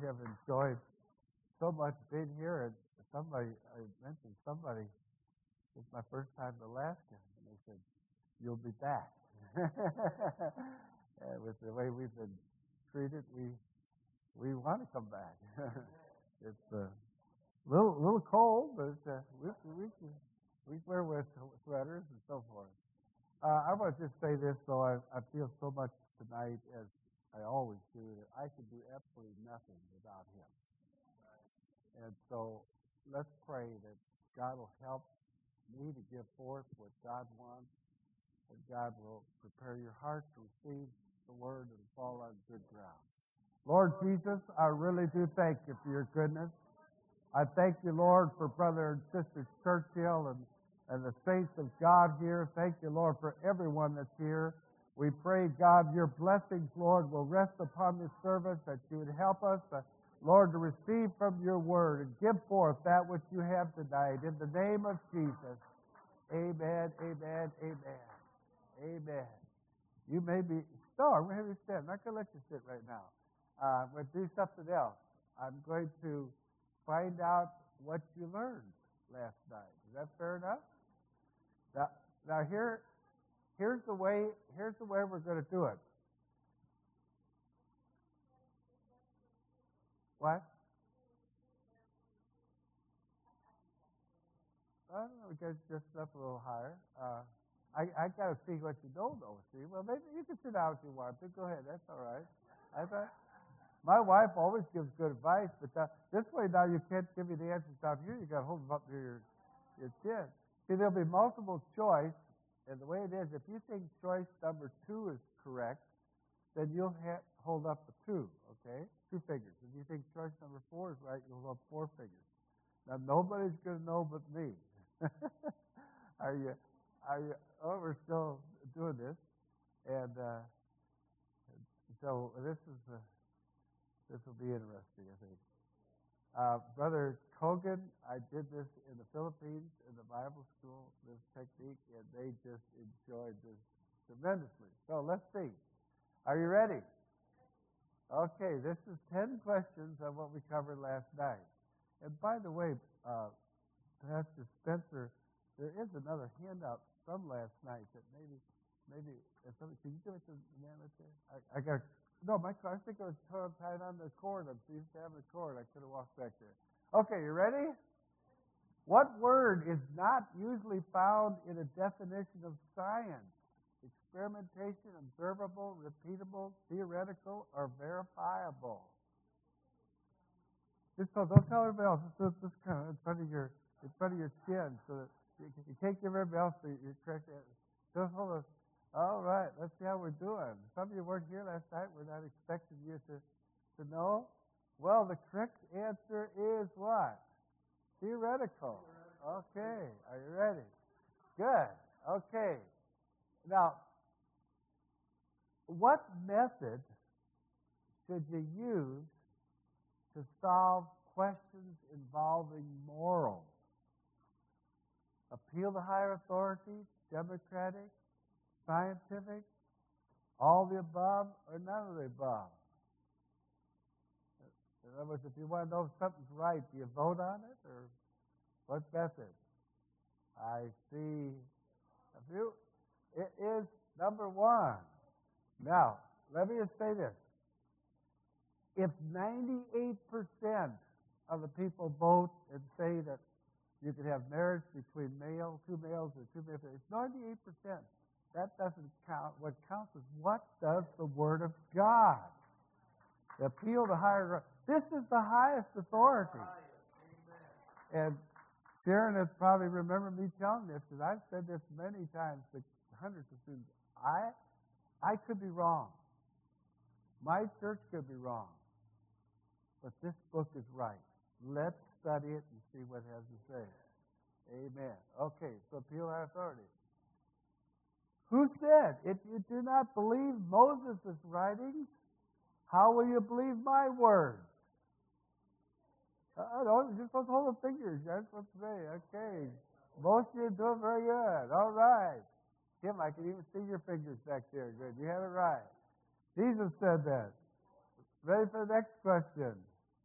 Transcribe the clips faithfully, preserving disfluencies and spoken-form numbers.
have enjoyed so much being here. And somebody, I mentioned somebody, it's my first time in Alaska. And they said, you'll be back. And with the way we've been treated, we we want to come back. It's a uh, little little cold, but uh, we we we wear with sweaters and so forth. Uh, I want to just say this, so I, I feel so much tonight, as I always do, that I can do absolutely nothing without Him. And so let's pray that God will help me to give forth what God wants, and God will prepare your heart to receive the Word and fall on good ground. Lord Jesus, I really do thank you for your goodness. I thank you, Lord, for Brother and Sister Churchill and and the saints of God here. Thank you, Lord, for everyone that's here. We pray, God, your blessings, Lord, will rest upon this service, that you would help us, uh, Lord, to receive from your word and give forth that which you have tonight. In the name of Jesus, amen, amen, amen, amen. You may be, no, I'm going to have you sit. I'm not going to let you sit right now. Uh, I'm going to do something else. I'm going to find out what you learned last night. Is that fair enough? Now, now here, here's the way. Here's the way we're going to do it. What? I don't know. We got just up a little higher. Uh, I I got to see what you don't know. See, well, maybe you can sit down if you want to. Go ahead. That's all right. I thought my wife always gives good advice, but that, this way now you can't give me the answers down here. You got to hold them up to your your chin. See, there'll be multiple choice, and the way it is, if you think choice number two is correct, then you'll ha- hold up the two, okay? Two figures. If you think choice number four is right, you'll hold up four figures. Now, nobody's going to know but me. Are you, are you, oh, we're still doing this, and uh, so this is, uh, this will be interesting, I think. Uh, Brother Kogan, I did this in the Philippines in the Bible school, this technique, and they just enjoyed this tremendously. So let's see. Are you ready? Okay, this is ten questions on what we covered last night. And by the way, uh, Pastor Spencer, there is another handout from last night that maybe, maybe, if somebody, can you give it to the man right there? I, I got No, my car, I think I was tied on the cord. I'm used to having the cord. I could have walked back there. Okay, you ready? What word is not usually found in a definition of science? Experimentation, observable, repeatable, theoretical, or verifiable? Just don't, don't tell everybody else. Just, just kind of in front of your in front of your chin, so that you, you can't give everybody else the your correct answer. Just hold on. All right, let's see how we're doing. Some of you weren't here last night. We're not expecting you to, to know. Well, the correct answer is what? Theoretical. Okay, are you ready? Good. Okay. Now, what method should you use to solve questions involving morals? Appeal to higher authority, democratic, scientific, all the above, or none of the above? In other words, if you want to know if something's right, do you vote on it, or what method? I see a few. It is number one. Now, let me just say this. If ninety-eight percent of the people vote and say that you can have marriage between male, two males, or two males, it's ninety-eight percent. That doesn't count. What counts is what does the Word of God? The appeal to higher. This is the highest authority. And Sharon has probably remembered me telling this, because I've said this many times to hundreds of students. I, I could be wrong. My church could be wrong. But this book is right. Let's study it and see what it has to say. Amen. Okay, so appeal to higher authority. Who said, if you do not believe Moses' writings, how will you believe my words? Uh, don't, you're supposed to hold the fingers. You're supposed to say, okay. Most of you are doing very good. All right. Tim, I can even see your fingers back there. Good. You have it right. Jesus said that. Ready for the next question.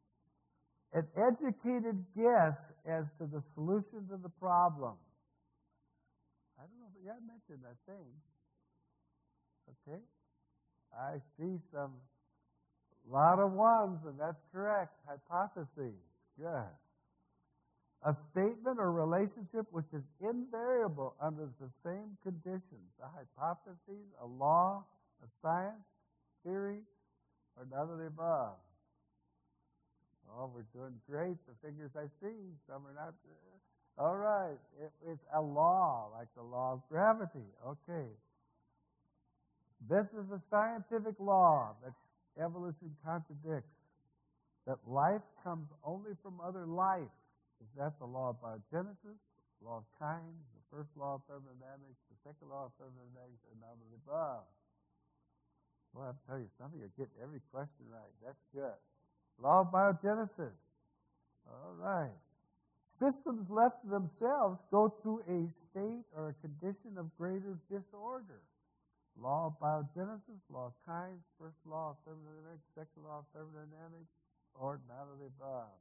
an educated guess as to the solution to the problem. I don't know, but yeah, I mentioned that thing. Okay? I see some, lot of ones, and that's correct. Hypotheses. Good. A statement or relationship which is invariable under the same conditions. A hypothesis, a law, a science, theory, or none of the above. Oh, we're doing great. The figures I see, some are not. Uh, all right. It is a law, like the law of gravity. Okay. This is a scientific law that evolution contradicts. That life comes only from other life. Is that the law of biogenesis, law of kind, the first law of thermodynamics, the second law of thermodynamics, and none of the above? Well, I'll tell you, some of you are getting every question right. That's good. Law of biogenesis. All right. Systems left to themselves go through a state or a condition of greater disorder. Law of biogenesis, law of kinds, first law of thermodynamics, second law of thermodynamics, or none of the above.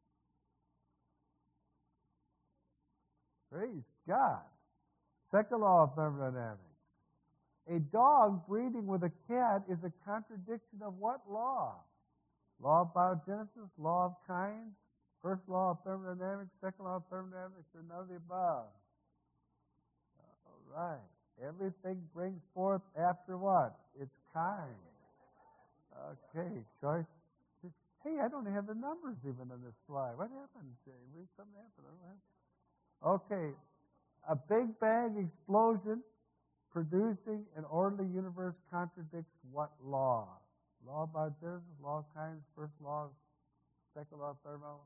Praise God. Second law of thermodynamics. A dog breeding with a cat is a contradiction of what law? Law of biogenesis, law of kinds, first law of thermodynamics, second law of thermodynamics, or none of the above. All right. Everything brings forth after what? Its kind. Okay, choice. Hey, I don't have the numbers even on this slide. What happened, Jay? Something happened. Okay, a Big Bang explosion producing an orderly universe contradicts what law? Law of biogenesis, law of kinds, first law, second law of thermo.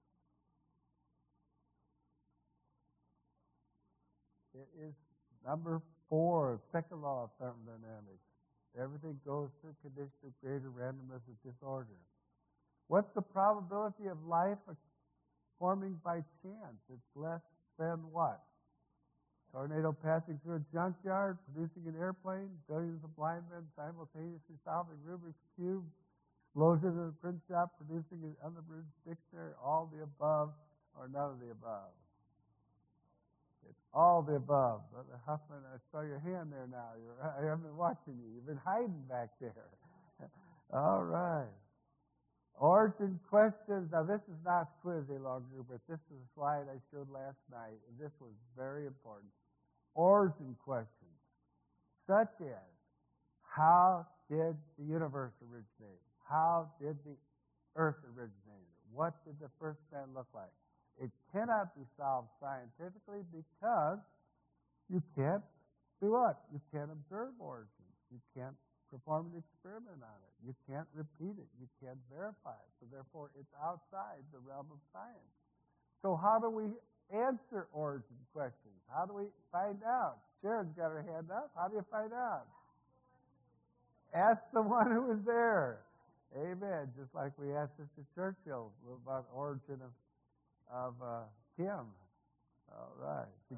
It is number four, second law of thermodynamics. Everything goes to a condition of greater randomness or disorder. What's the probability of life forming by chance? It's less than what? Tornado passing through a junkyard, producing an airplane, billions of blind men simultaneously solving Rubik's Cube, explosion in a print shop, producing an unabridged dictionary, all the above or none of the above. It's all the above. Brother Huffman, I saw your hand there now. You're, I haven't been watching you. You've been hiding back there. All right. Origin questions. Now, this is not quiz any longer, but this is a slide I showed last night, and this was very important. Origin questions, such as, how did the universe originate? How did the earth originate? What did the first man look like? It cannot be solved scientifically because you can't do what? You can't observe origins. You can't perform an experiment on it. You can't repeat it. You can't verify it. So therefore, it's outside the realm of science. So how do we answer origin questions? How do we find out? Sharon's got her hand up. How do you find out? Ask the one who was there. Amen. Just like we asked Sister Churchill about origin of of uh, Kim. All right.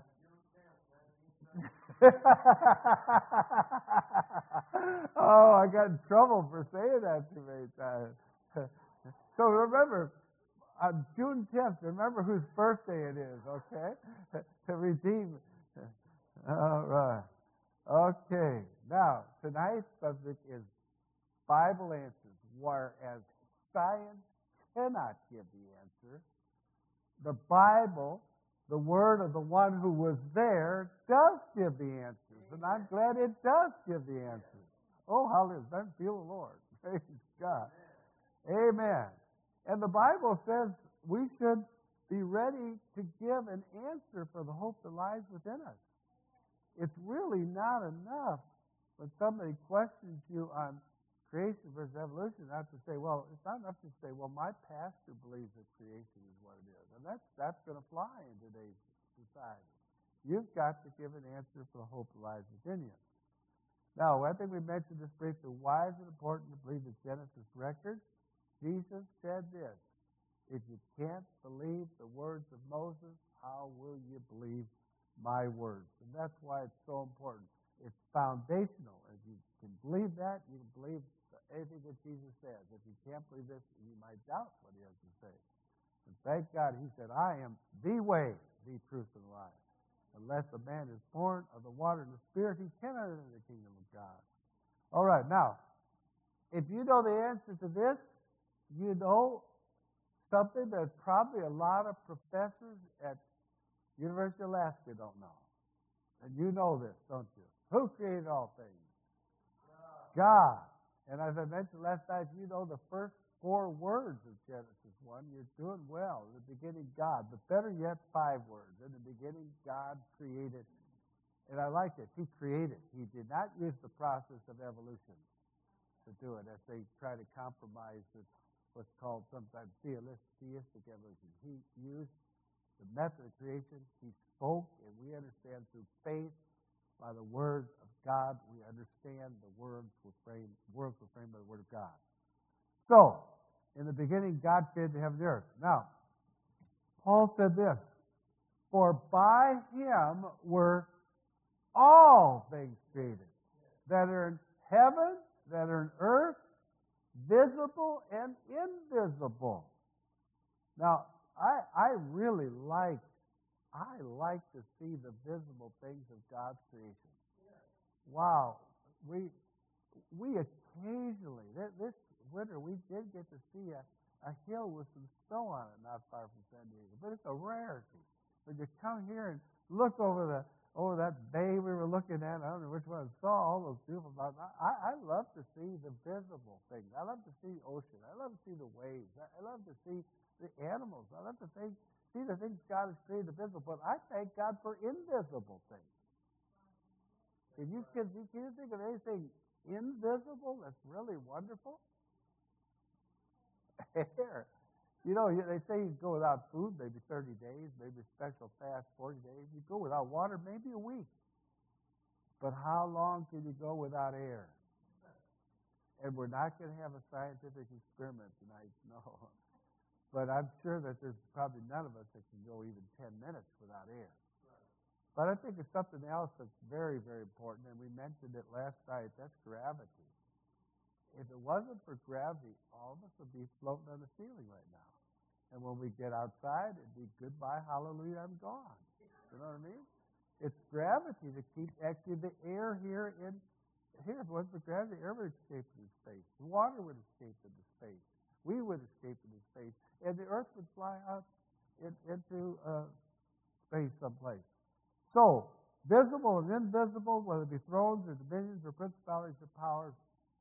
Oh, I got in trouble for saying that too many times. So remember, on June tenth, remember whose birthday it is, okay? To redeem. All right. Okay. Now, tonight's subject is Bible answers, whereas science cannot give the answer. The Bible, the word of the one who was there, does give the answers. And I'm glad it does give the answers. Oh, hallelujah. I feel the Lord. Praise God. Amen. And the Bible says we should be ready to give an answer for the hope that lies within us. It's really not enough when somebody questions you on creation versus evolution, not to say, well, it's not enough to say, well, my pastor believes that creation is what it is. And that's, that's going to fly in today's society. You've got to give an answer for the hope that lies within you. Now, I think we mentioned this briefly. Why is it important to believe the Genesis record? Jesus said this, if you can't believe the words of Moses, how will you believe my words? And that's why it's so important. It's foundational. If you can believe that, you can believe anything that Jesus says. If you can't believe this, you might doubt what he has to say. And thank God he said, I am the way, the truth, and life. Unless a man is born of the water and the Spirit, he cannot enter the kingdom of God. All right, now, if you know the answer to this, you know something that probably a lot of professors at University of Alaska don't know. And you know this, don't you? Who created all things? God. And as I mentioned last night, you know the first four words of Genesis one, you're doing well. In the beginning, God. But better yet, five words. In the beginning, God created. And I like it. He created. He did not use the process of evolution to do it, as they try to compromise with what's called sometimes theistic evolution. He used the method of creation. He spoke, and we understand through faith, by the word of God, we understand the words were framed, worlds were framed by the word of God. So, in the beginning, God created the heaven and the earth. Now, Paul said this, for by him were all things created, that are in heaven, that are in earth, visible and invisible. Now, I, I really like, I like to see the visible things of God's creation. Wow. We we occasionally, this winter, we did get to see a, a hill with some snow on it not far from San Diego. But it's a rarity. When you come here and look over the over that bay we were looking at, I don't know which one, saw all those beautiful mountains. I, I love to see the visible things. I love to see ocean. I love to see the waves. I, I love to see the animals. I love to think, see the things God has created, the visible. But I thank God for invisible things. Can you, can, can you think of anything invisible that's really wonderful? Air. You know, they say you go without food maybe thirty days, maybe a special fast forty days. You go without water maybe a week. But how long can you go without air? And we're not going to have a scientific experiment tonight, no. But I'm sure that there's probably none of us that can go even ten minutes without air. But I think it's something else that's very, very important, and we mentioned it last night. That's gravity. If it wasn't for gravity, all of us would be floating on the ceiling right now. And when we get outside, it'd be goodbye, hallelujah, I'm gone. You know what I mean? It's gravity that keeps, actually the air here in, here, if it wasn't for gravity, the air would escape into space. The water would escape into space. We would escape into space. And the earth would fly out in, into uh, space someplace. So, visible and invisible, whether it be thrones or dominions or principalities or powers,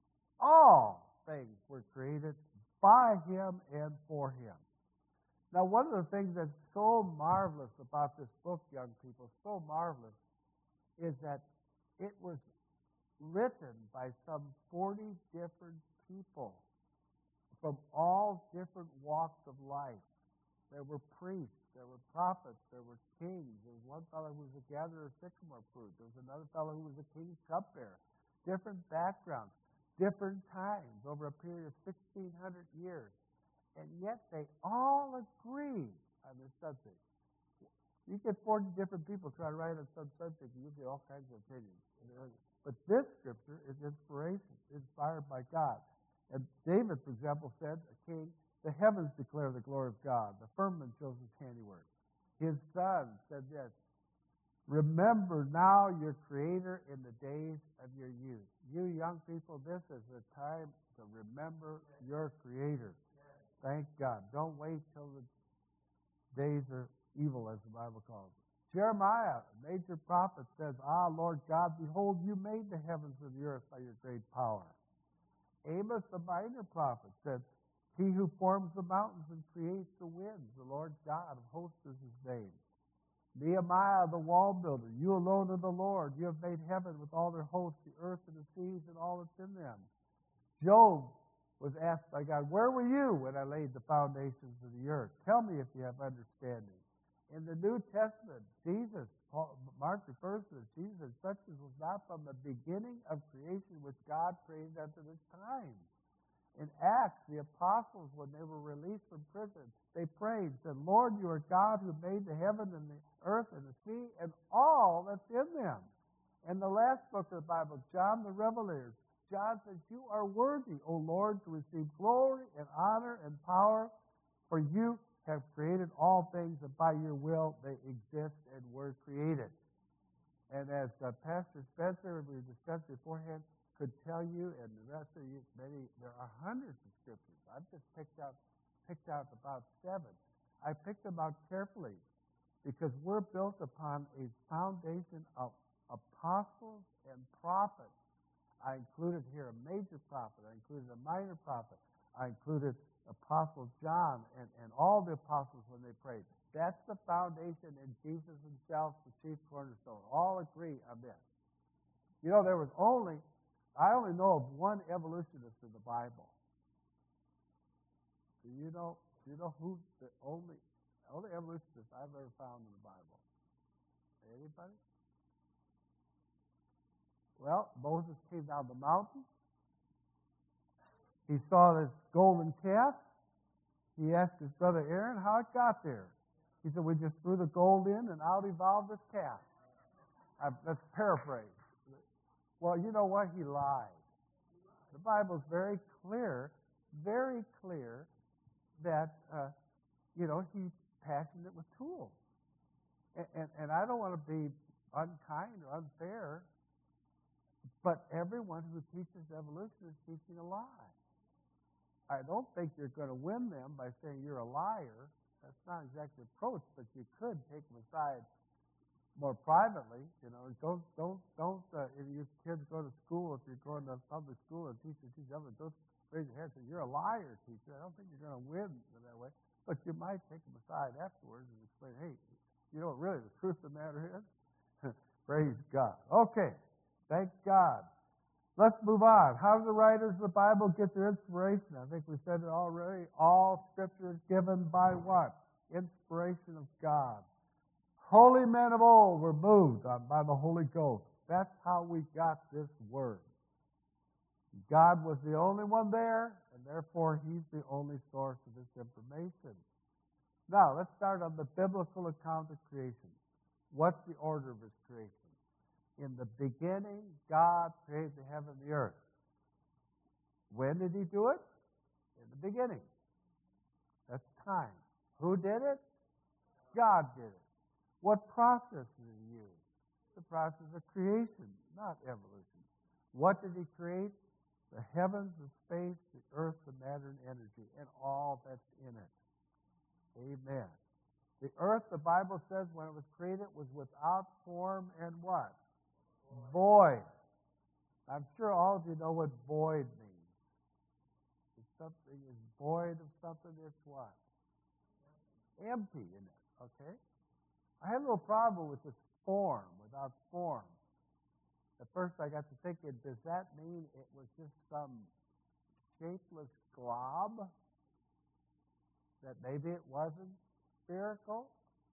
all things were created by him and for him. Now, one of the things that's so marvelous about this book, young people, so marvelous, is that it was written by some forty different people from all different walks of life. There were priests, there were prophets, there were kings. There was one fellow who was a gatherer of sycamore fruit. There was another fellow who was a king's cupbearer. Different backgrounds, different times, over a period of sixteen hundred years. And yet they all agree on this subject. You get forty different people try to write on some subject, and you get all kinds of opinions. But this scripture is inspiration, inspired by God. And David, for example, said, a king, the heavens declare the glory of God. The firmament shows his handiwork. His son said this, remember now your Creator in the days of your youth. You young people, this is the time to remember your Creator. Thank God. Don't wait till the days are evil, as the Bible calls it. Jeremiah, a major prophet, says, ah, Lord God, behold, you made the heavens and the earth by your great power. Amos, a minor prophet, said, he who forms the mountains and creates the winds, the Lord God of hosts is his name. Nehemiah, the wall builder, you alone are the Lord. You have made heaven with all their hosts, the earth and the seas and all that's in them. Job was asked by God, where were you when I laid the foundations of the earth? Tell me if you have understanding. In the New Testament, Jesus, Paul, Mark refers to it, Jesus, such as was not from the beginning of creation which God created unto this time. In Acts, the apostles, when they were released from prison, they prayed, said, Lord, you are God who made the heaven and the earth and the sea and all that's in them. In the last book of the Bible, John the Revelator, John says, you are worthy, O Lord, to receive glory and honor and power, for you have created all things, and by your will they exist and were created. And as uh, Pastor Spencer, we discussed beforehand, could tell you, and the rest of you, many, there are hundreds of scriptures. I've just picked out, picked out about seven. I picked them out carefully because we're built upon a foundation of apostles and prophets. I included here a major prophet. I included a minor prophet. I included Apostle John and, and all the apostles when they prayed. That's the foundation, and Jesus himself, the chief cornerstone. All agree on this. You know, there was only, I only know of one evolutionist in the Bible. Do you know, do you know who's the only, only evolutionist I've ever found in the Bible? Anybody? Well, Moses came down the mountain. He saw this golden calf. He asked his brother Aaron how it got there. He said, we just threw the gold in and out evolved this calf. I, let's paraphrase. Well, you know what? He lied. The Bible's very clear, very clear that, uh, you know, he's passionate with tools. And, and, and I don't want to be unkind or unfair, but everyone who teaches evolution is teaching a lie. I don't think you're going to win them by saying you're a liar. That's not exactly the approach, but you could take them aside more privately. You know, don't don't don't. Uh, if your kids go to school, if you're going to public school and teachers teach others, don't raise your hand and say you're a liar, teacher. I don't think you're going to win in that way. But you might take them aside afterwards and explain, hey, you know what really the truth of the matter is? Praise God. Okay, thank God. Let's move on. How do the writers of the Bible get their inspiration? I think we said it already. All Scripture is given by what? Inspiration of God. Holy men of old were moved on by the Holy Ghost. That's how we got this word. God was the only one there, and therefore He's the only source of this information. Now, let's start on the biblical account of creation. What's the order of His creation? In the beginning, God created the heaven and the earth. When did He do it? In the beginning. That's time. Who did it? God did it. What process did He use? The process of creation, not evolution. What did He create? The heavens, the space, the earth, the matter and energy, and all that's in it. Amen. The earth, the Bible says, when it was created, was without form and what? Void. I'm sure all of you know what void means. If something is void of something, it's what? Empty in it, okay? I had a little problem with this form, without form. At first I got to thinking, does that mean it was just some shapeless glob? That maybe it wasn't spherical?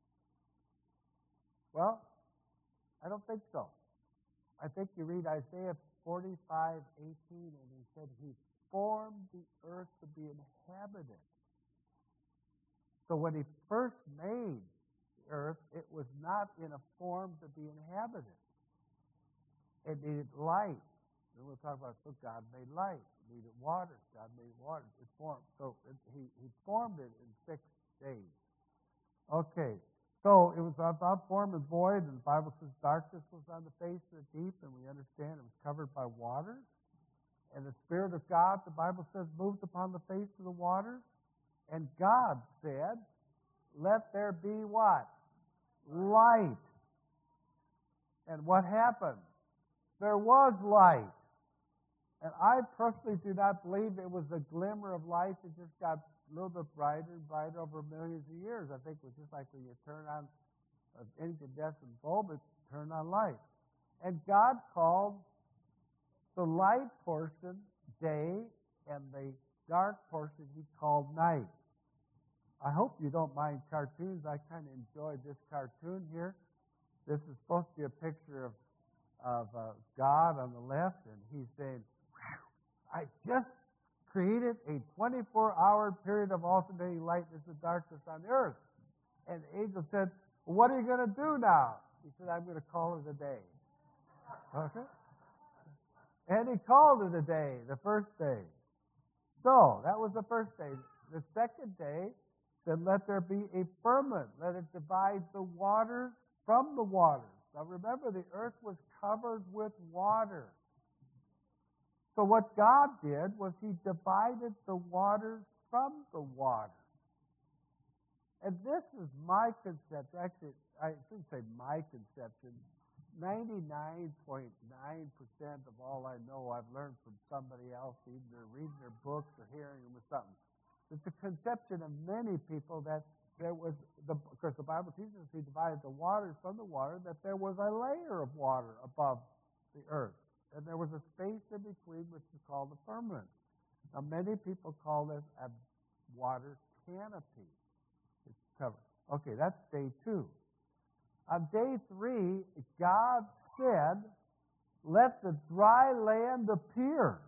Well, I don't think so. I think you read Isaiah forty-five eighteen, and He said He formed the earth to be inhabited. So when He first made the earth, it was not in a form to be inhabited. It needed light. Then we'll talk about, so God made light. It needed water. God made water. It formed. So it, he, he formed it in six days. Okay. So it was without form and void, and the Bible says darkness was on the face of the deep, and we understand it was covered by waters. And the Spirit of God, the Bible says, moved upon the face of the waters. And God said, let there be what? Light. And what happened? There was light. And I personally do not believe it was a glimmer of light that just got a little bit brighter and brighter over millions of years. I think it was just like when you turn on an incandescent bulb, it turned on light. And God called the light portion day, and the dark portion He called night. I hope you don't mind cartoons. I kind of enjoyed this cartoon here. This is supposed to be a picture of, of uh, God on the left, and He's saying, I just created a twenty-four hour period of alternating lightness and darkness on the earth. And the angel said, well, what are you going to do now? He said, I'm going to call it a day. Okay? And He called it a day, the first day. So, that was the first day. The second day said, let there be a firmament. Let it divide the waters from the waters. Now remember, the earth was covered with water. So what God did was he divided the waters from the water. And this is my conception. Actually, I shouldn't say my conception. ninety-nine point nine percent of all I know I've learned from somebody else, either reading their books or hearing them or something. It's a conception of many people that there was, the, because the Bible teaches us he divided the waters from the water, that there was a layer of water above the earth. And there was a space in between which is called the firmament. Now many people call this a water canopy. It's covered. Okay, that's day two. On day three, God said, let the dry land appear.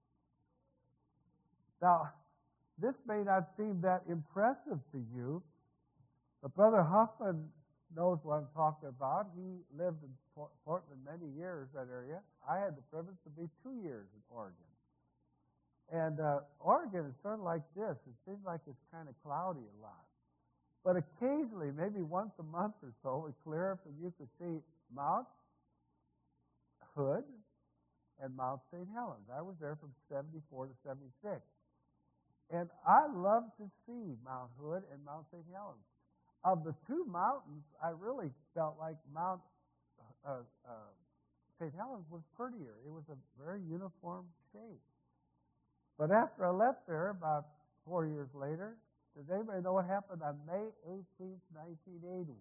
Now, this may not seem that impressive to you, but Brother Huffman knows what I'm talking about. He lived in Portland many years, that area. I had the privilege to be two years in Oregon. And uh, Oregon is sort of like this. It seems like it's kind of cloudy a lot. But occasionally, maybe once a month or so, it would clear up and you could see Mount Hood and Mount Saint Helens. I was there from seventy-four to seventy-six. And I love to see Mount Hood and Mount Saint Helens. Of the two mountains, I really felt like Mount uh, uh, Saint Helens was prettier. It was a very uniform shape. But after I left there, about four years later, does anybody know what happened on May eighteenth, nineteen eighty?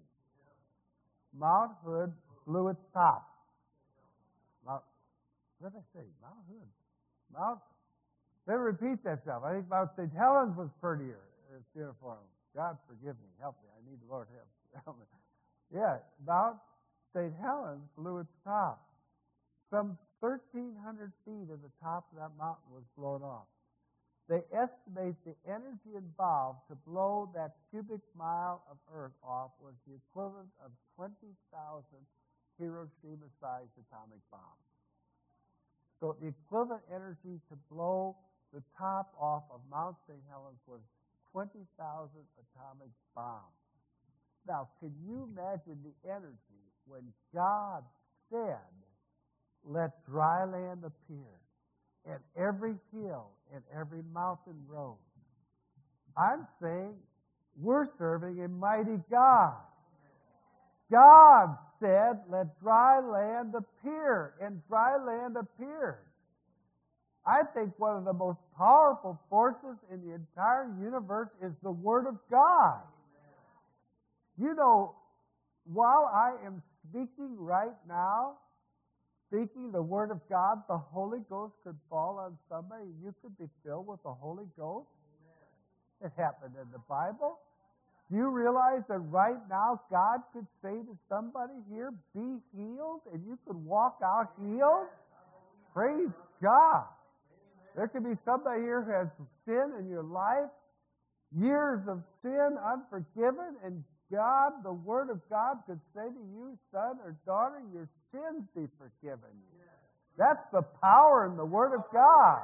Mount Hood blew its top. Mount, what did I say? Mount Hood. Mount, let me repeat that stuff. I think Mount Saint Helens was prettier. It's uniform. God forgive me. Help me. I need the Lord help, help me. Yeah, Mount Saint Helens blew its top. Some thirteen hundred feet of the top of that mountain was blown off. They estimate the energy involved to blow that cubic mile of earth off was the equivalent of twenty thousand Hiroshima-sized atomic bombs. So the equivalent energy to blow the top off of Mount Saint Helens was twenty thousand atomic bombs. Now, can you imagine the energy when God said, let dry land appear, and every hill and every mountain road? I'm saying we're serving a mighty God. God said, let dry land appear, and dry land appeared. I think one of the most powerful forces in the entire universe is the Word of God. You know, while I am speaking right now, speaking the Word of God, the Holy Ghost could fall on somebody and you could be filled with the Holy Ghost. It happened in the Bible. Do you realize that right now God could say to somebody here, be healed, and you could walk out healed? Praise God. There could be somebody here who has sin in your life, years of sin, unforgiven, and God, the Word of God, could say to you, son or daughter, your sins be forgiven you. That's the power in the Word of God.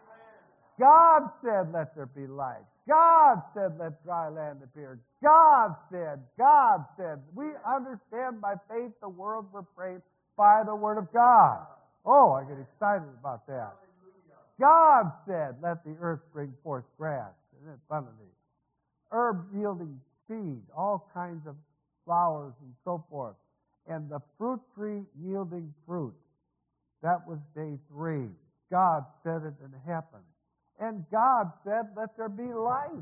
God said, let there be light. God said, let dry land appear. God said, God said. We understand by faith the worlds were framed by the Word of God. Oh, I get excited about that. God said, let the earth bring forth grass and abundantly, herb yielding seed, all kinds of flowers and so forth, and the fruit tree yielding fruit. That was day three. God said it and it happened. And God said, let there be light.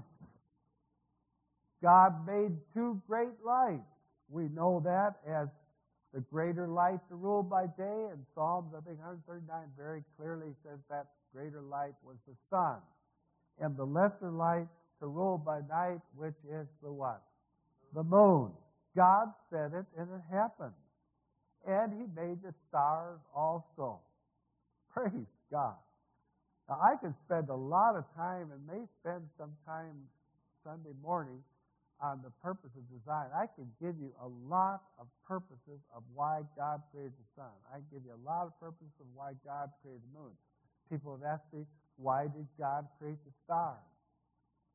God made two great lights. We know that as the greater light to rule by day, and Psalms, I think one thirty-nine very clearly says that greater light was the sun. And the lesser light to rule by night, which is the what? The moon. God said it, and it happened. And He made the stars also. Praise God. Now, I could spend a lot of time, and may spend some time Sunday morning, on the purpose of design. I can give you a lot of purposes of why God created the sun. I can give you a lot of purposes of why God created the moon. People have asked me, why did God create the stars?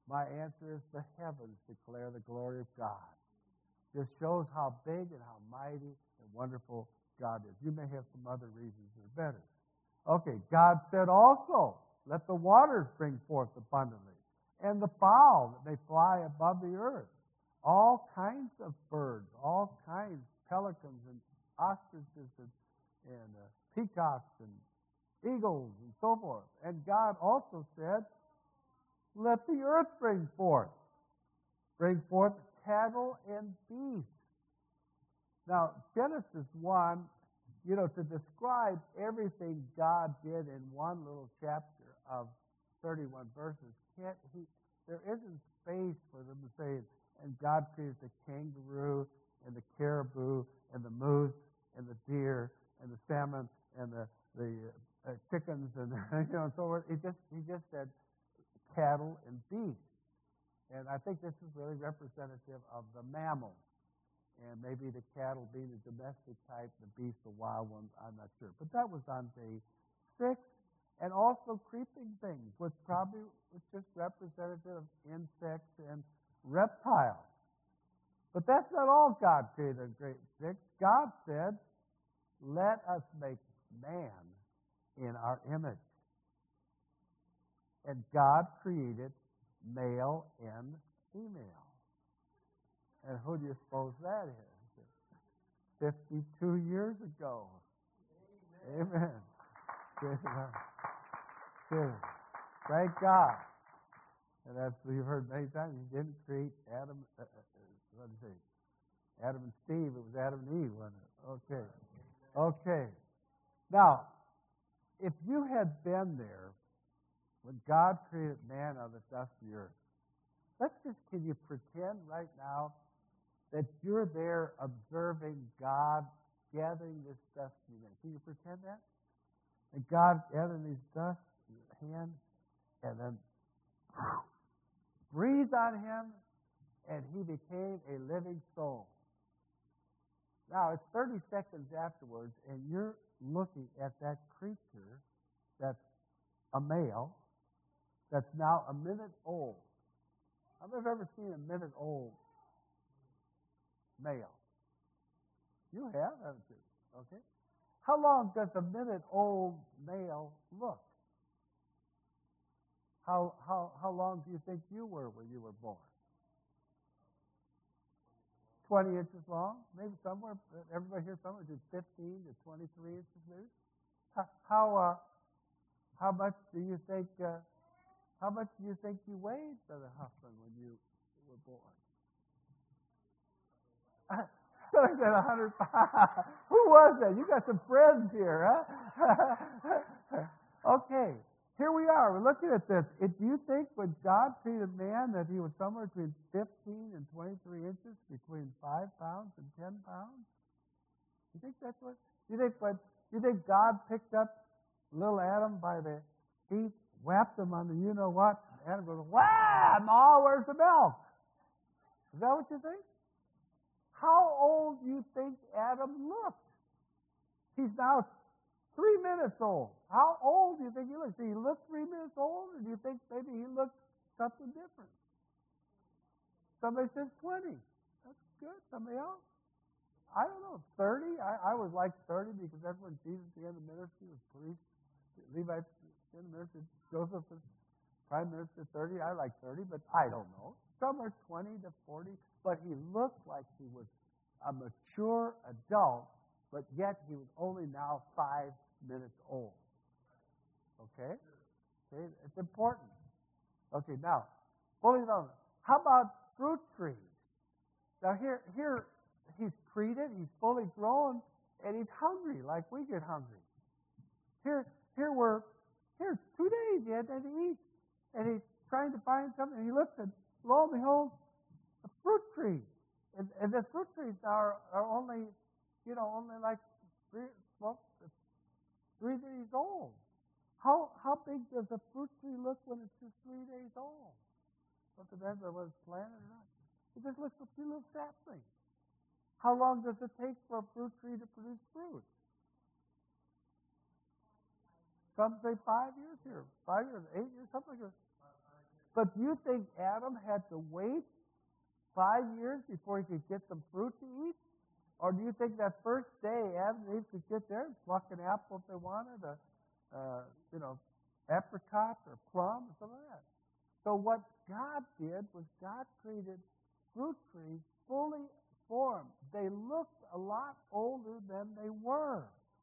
My answer is the heavens declare the glory of God. Just shows how big and how mighty and wonderful God is. You may have some other reasons that are better. Okay, God said also, let the waters bring forth abundantly, and the fowl that may fly above the earth. All kinds of birds, all kinds, pelicans and ostriches and, and uh, peacocks and eagles and so forth. And God also said, let the earth bring forth. Bring forth cattle and beasts. Now, Genesis one, you know, to describe everything God did in one little chapter of thirty-one verses, can't he, there isn't space for them to say, and God created the kangaroo and the caribou and the moose and the deer and the salmon and the, the uh, chickens and you know and so forth. He just he just said cattle and beasts, and I think this is really representative of the mammals, and maybe the cattle being the domestic type, the beasts the wild ones. I'm not sure, but that was on day six. And also creeping things, which probably was just representative of insects and reptiles. But that's not all God created in grade six. God said, let us make man in our image. And God created male and female. And who do you suppose that is? fifty-two years ago. Amen. Amen. Good. Thank God. And as you've heard many times, he didn't create Adam, uh, uh, what did he say? Adam and Steve. It was Adam and Eve, wasn't it? Okay. Okay. Now, if you had been there when God created man out of the dust of the earth, let's just, can you pretend right now that you're there observing God gathering this dust together? Can you pretend that? And God gathering these dust in your hand and then breathed on him and he became a living soul. Now, it's thirty seconds afterwards, and you're looking at that creature that's a male, that's now a minute old. How many have ever seen a minute old male? You have, haven't you? Okay. How long does a minute old male look? How, how, how long do you think you were when you were born? twenty inches long? Maybe somewhere, everybody here somewhere between fifteen to twenty-three inches maybe? How, how, uh, how much do you think, uh, how much do you think you weighed, Brother Huffman, when you were born? So I said one hundred pounds. Who was that? You got some friends here, huh? Okay. Here we are. We're looking at this. Do you think when God created man that he was somewhere between fifteen and twenty-three inches, between five pounds and ten pounds? You think that's what? You think when? You think God picked up little Adam by the feet, whapped him on the you know what? Adam goes, "Wow, Ma, where's the milk?" Is that what you think? How old do you think Adam looked? He's now three minutes old. How old do you think he looks? Do he look three minutes old, or do you think maybe he looks something different? Somebody says twenty. That's good. Somebody else? I don't know. thirty? I, I was like thirty because that's when Jesus began the ministry, was priest. Levi began the ministry. Joseph was prime minister, thirty. I like thirty, but I don't know. Some are twenty to forty, but he looked like he was a mature adult, but yet he was only now five minutes old. Okay? Okay, it's important. Okay, now, fully known. How about fruit trees? Now here, here he's treated, he's fully grown, and he's hungry like we get hungry. Here, here we're, here's two days he had to eat, and he's trying to find something, and he looks and lo and behold, a fruit tree. And, and the fruit trees are, are only, you know, only like three, well, three days old. How how big does a fruit tree look when it's just three days old? Well, it depends on whether it's planted or not. It just looks like a few little saplings. How long does it take for a fruit tree to produce fruit? Some say five years here, five years, eight years, something like that. But do you think Adam had to wait five years before he could get some fruit to eat? Or do you think that first day Adam and Eve could get there and pluck an apple if they wanted, a, uh, you know, apricot or plum or something like that? So what God did was God created fruit trees fully formed. They looked a lot older than they were.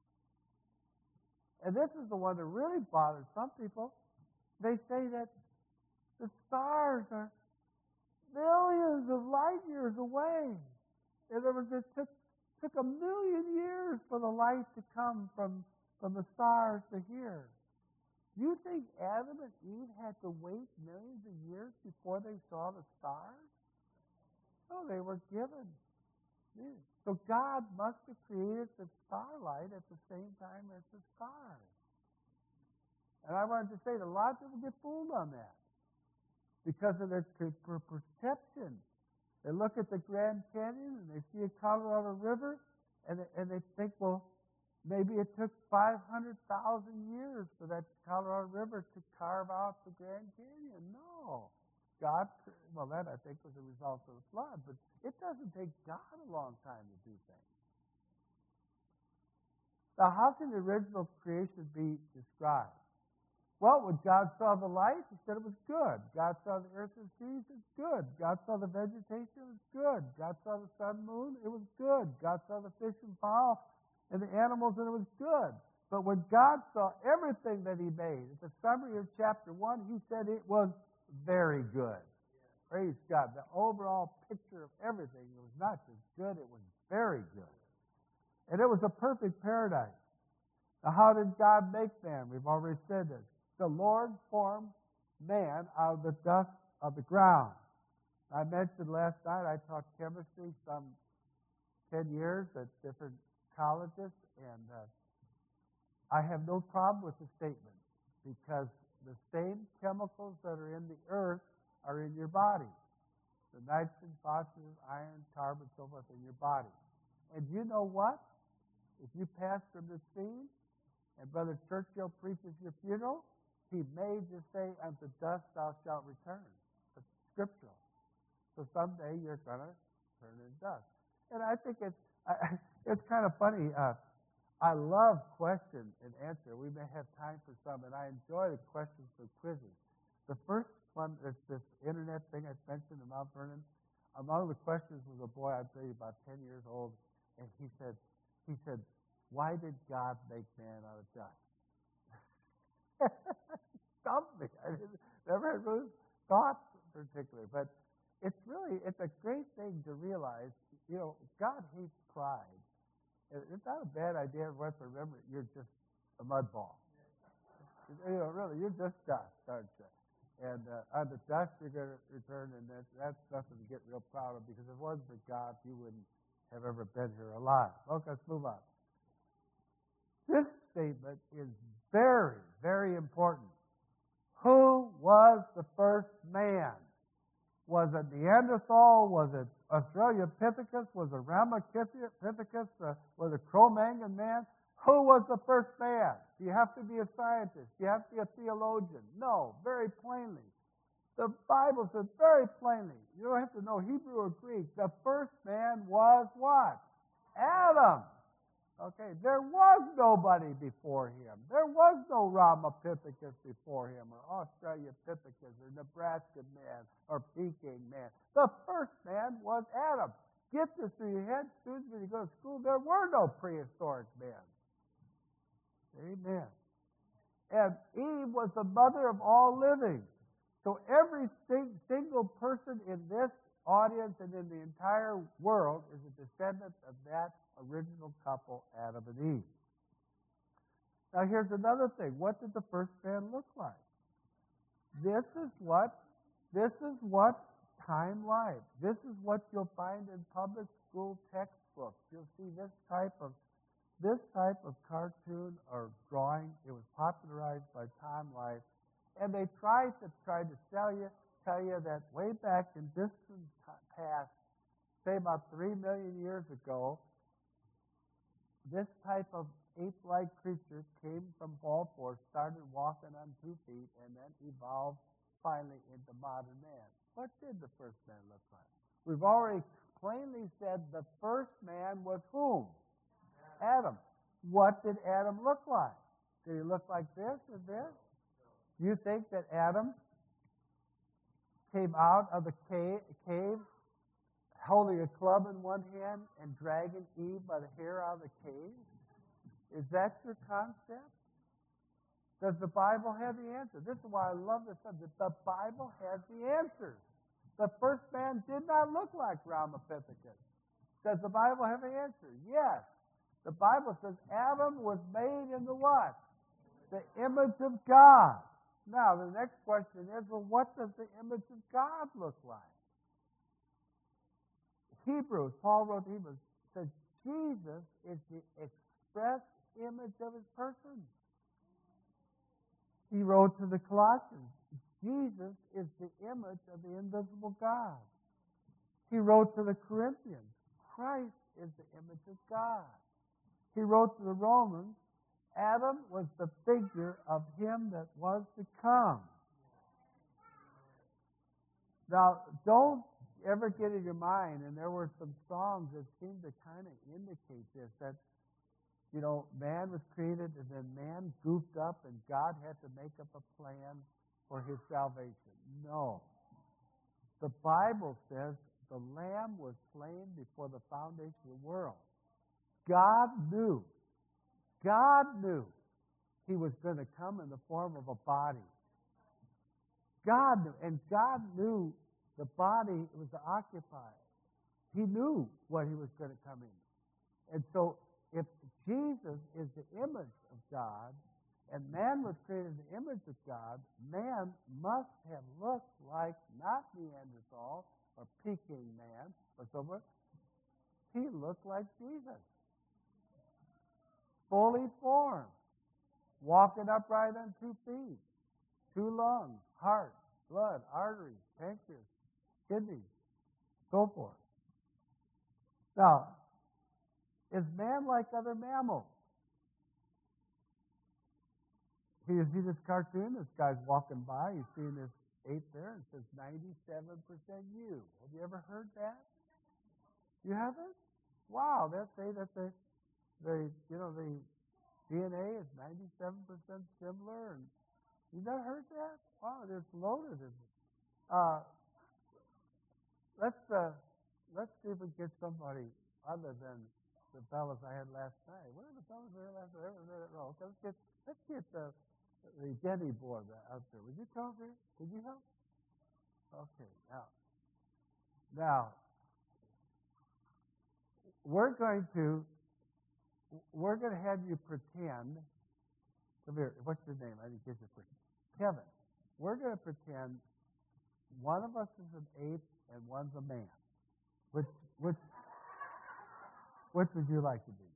And this is the one that really bothers some people. They say that the stars are millions of light years away. In other words, it took, took a million years for the light to come from, from the stars to here. Do you think Adam and Eve had to wait millions of years before they saw the stars? No, they were given. So God must have created the starlight at the same time as the stars. And I wanted to say that a lot of people get fooled on that because of their perception. They look at the Grand Canyon and they see a Colorado River and they, and they think, well, maybe it took five hundred thousand years for that Colorado River to carve out the Grand Canyon. No. God, well, that I think was a result of the flood, but it doesn't take God a long time to do things. Now, how can the original creation be described? Well, when God saw the light, he said it was good. God saw the earth and seas, it's good. God saw the vegetation, it was good. God saw the sun, moon, it was good. God saw the fish and fowl and the animals, and it was good. But when God saw everything that he made, at the summary of chapter one, he said it was very good. Praise God. The overall picture of everything, it was not just good, it was very good. And it was a perfect paradise. Now, how did God make man? We've already said this. The Lord formed man out of the dust of the ground. I mentioned last night I taught chemistry some ten years at different colleges, and uh, I have no problem with the statement because the same chemicals that are in the earth are in your body. The nitrogen, phosphorus, iron, carbon, so forth in your body. And you know what? If you pass from the scene and Brother Churchill preaches your funeral, he may just say, unto dust thou shalt return. It's scriptural. So someday you're going to turn into dust. And I think it's, I, it's kind of funny. Uh, I love question and answer. We may have time for some, and I enjoy the questions for quizzes. The first one is this internet thing I mentioned in Mount Vernon. Among the questions was a boy, I'd say about ten years old, and he said, he said, why did God make man out of dust? Stumped me. I didn't, never had really thought particularly, but it's really, it's a great thing to realize, you know, God hates pride. It's not a bad idea once to remember you're just a mud ball. You know, really, you're just dust, aren't you? And uh, on the dust you're going to return, and that's, that's nothing to get real proud of, because if it wasn't for God, you wouldn't have ever been here alive. Okay, let's move on. This statement is very, very important. Who was the first man? Was it Neanderthal? Was it Australopithecus? Was it Ramapithecus? Uh, was it Cro-Magnon man? Who was the first man? Do you have to be a scientist? Do you have to be a theologian? No, very plainly. The Bible says very plainly. You don't have to know Hebrew or Greek. The first man was what? Adam. Okay, there was nobody before him. There was no Ramapithecus before him, or Australopithecus, or Nebraska man, or Peking man. The first man was Adam. Get this through your head, students, when you go to school. There were no prehistoric men. Amen. And Eve was the mother of all living. So every sing- single person in this audience and in the entire world is a descendant of that original couple, Adam and Eve. Now here's another thing. What did the first man look like? This is what, this is what time life. This is what you'll find in public school textbooks. You'll see this type of this type of cartoon or drawing. It was popularized by Time Life, and they tried to try to tell you tell you that way back in distant past, say about three million years ago, this type of ape-like creature came from ball force, started walking on two feet, and then evolved finally into modern man. What did the first man look like? We've already plainly said the first man was whom? Adam. What did Adam look like? Did he look like this or this? Do you think that Adam came out of the cave, cave holding a club in one hand and dragging Eve by the hair out of the cave? Is that your concept? Does the Bible have the answer? This is why I love this subject. The Bible has the answers. The first man did not look like Ramapithecus. Does the Bible have the answer? Yes. The Bible says Adam was made in the what? The image of God. Now, the next question is, well, what does the image of God look like? Hebrews, Paul wrote to Hebrews, says Jesus is the express image of his person. He wrote to the Colossians, Jesus is the image of the invisible God. He wrote to the Corinthians, Christ is the image of God. He wrote to the Romans, Adam was the figure of him that was to come. Now, don't ever get in your mind, and there were some songs that seemed to kind of indicate this, that, you know, man was created and then man goofed up and God had to make up a plan for his salvation. No. The Bible says the Lamb was slain before the foundation of the world. God knew. God knew he was going to come in the form of a body. God knew. And God knew the body was occupied. He knew what he was going to come in. And so if Jesus is the image of God, and man was created in the image of God, man must have looked like not Neanderthal or Peking man or so forth. He looked like Jesus. Fully formed. Walking upright on two feet. Two lungs, heart, blood, arteries, pancreas, kidneys, so forth. Now, is man like other mammals? You see this cartoon? This guy's walking by. He's seeing this ape there and says ninety-seven percent you. Have you ever heard that? You haven't? Wow, they say that the, the you know, the D N A is ninety-seven percent similar. And you never heard that? Wow, it's loaded. Uh, let's uh, let's see if we get somebody other than the fellas I had last night. What are the fellas I had last night? No, okay, let's get let's get the the Denny board out there. Would you come here? Could you help? Okay, now now we're going to we're going to have you pretend. Come here. What's your name? I didn't get your first. Kevin. We're going to pretend one of us is an ape and one's a man. Which which which would you like to be?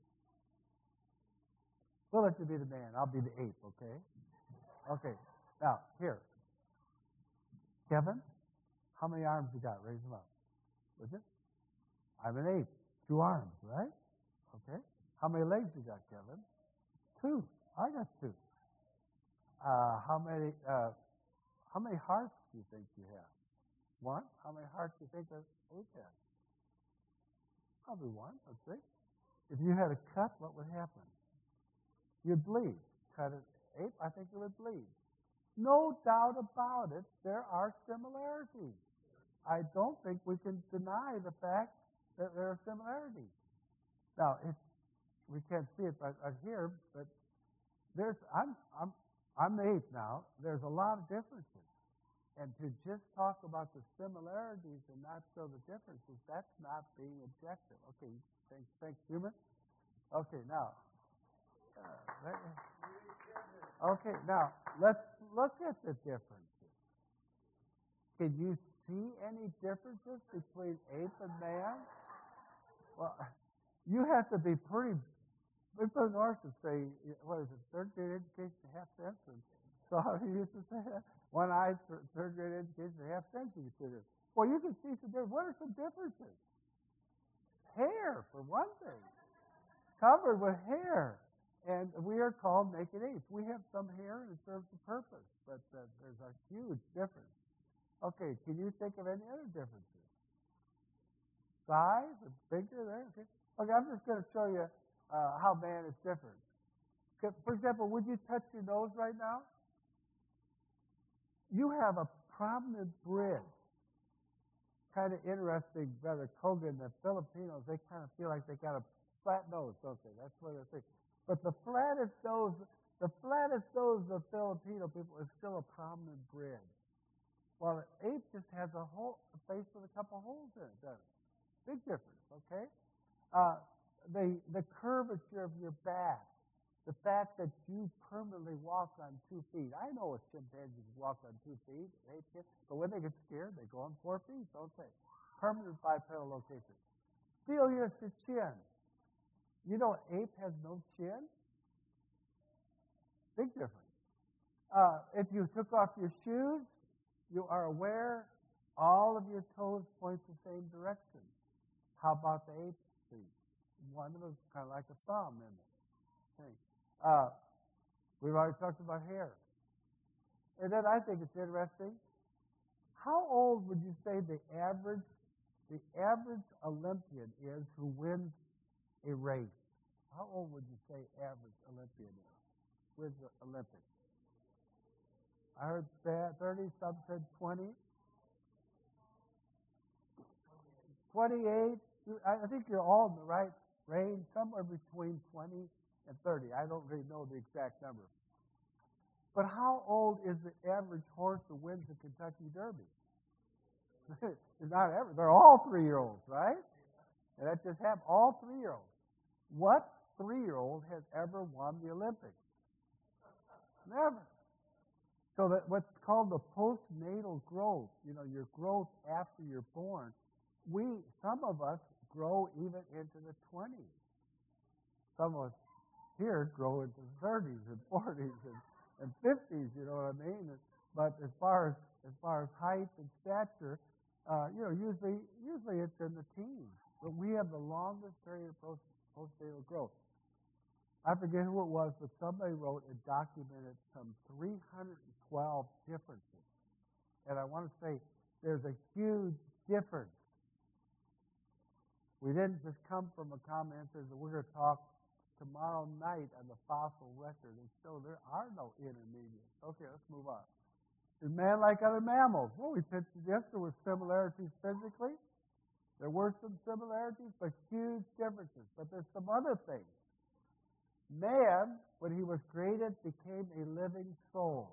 We'll let you be the man. I'll be the ape. Okay. Okay. Now here, Kevin. How many arms you got? Raise them up. Would you? I'm an ape. Two arms, right? Okay. How many legs you got, Kevin? Two. I got two. Uh, how many? Uh, how many hearts do you think you have? One. How many hearts do you think an ape has? Probably one. Let's see. If you had a cut, what would happen? You'd bleed. Cut an ape, I think it would bleed. No doubt about it, there are similarities. I don't think we can deny the fact that there are similarities. Now, if we can't see it right, right here, but there's I'm I'm I'm the ape now. There's a lot of differences. And to just talk about the similarities and not show the differences, that's not being objective. Okay, thanks, thanks, human. Okay, now. Uh, okay, now, let's look at the differences. Can you see any differences between ape and man? Well, you have to be pretty, we put an horse and say, what is it, third grade education, half sense? And so how do you used to say that? One eye, third grade education, half sense, you consider. Well, you can see some differences. What are some differences? Hair, for one thing. Covered with hair. And we are called naked apes. We have some hair and it serves a purpose, but uh, there's a huge difference. Okay, can you think of any other differences? Size, or bigger there? Okay, okay I'm just going to show you uh, how man is different. For example, would you touch your nose right now? You have a prominent bridge. Kind of interesting, Brother Kogan, the Filipinos, they kind of feel like they got a flat nose, don't they? That's what they think. But the flattest nose, the flattest nose of Filipino people is still a prominent bridge. While an ape just has a whole a face with a couple holes in it, doesn't it? Big difference, okay? Uh, the the curvature of your back, the fact that you permanently walk on two feet. I know a chimpanzee can walk on two feet, ape can, but when they get scared, they go on four feet, don't they? Permanent bipedal location. Feel your chin. You know, ape has no chin. Big difference. Uh, if you took off your shoes, you are aware all of your toes point the same direction. How about the ape's feet? One of them is kind of like a thumb in it. Okay. Uh, we've already talked about hair. And then I think it's interesting. How old would you say the average the average Olympian is who wins a race? How old would you say average Olympian is? Wins the Olympics? I heard thirty, some said twenty. twenty-eight. I think you're all in the right range, somewhere between twenty and thirty. I don't really know the exact number. But how old is the average horse who wins the Kentucky Derby? It's not ever. They're all three-year-olds, right? And that just happened. All three-year-olds. What three-year-old has ever won the Olympics? Never. So that what's called the postnatal growth, you know, your growth after you're born, we, some of us grow even into the twenties. Some of us here grow into the thirties and forties and, and fifties, you know what I mean? But as far as as far as height and stature, uh, you know, usually usually it's in the teens. But we have the longest period of post, postnatal growth. I forget who it was, but somebody wrote and documented some three hundred twelve differences. And I want to say there's a huge difference. We didn't just come from a common answer that we're going to talk tomorrow night on the fossil record and show there are no intermediates. Okay, let's move on. Is man like other mammals? Well, we pictured yes, there were similarities physically. There were some similarities, but huge differences. But there's some other things. Man, when he was created, became a living soul.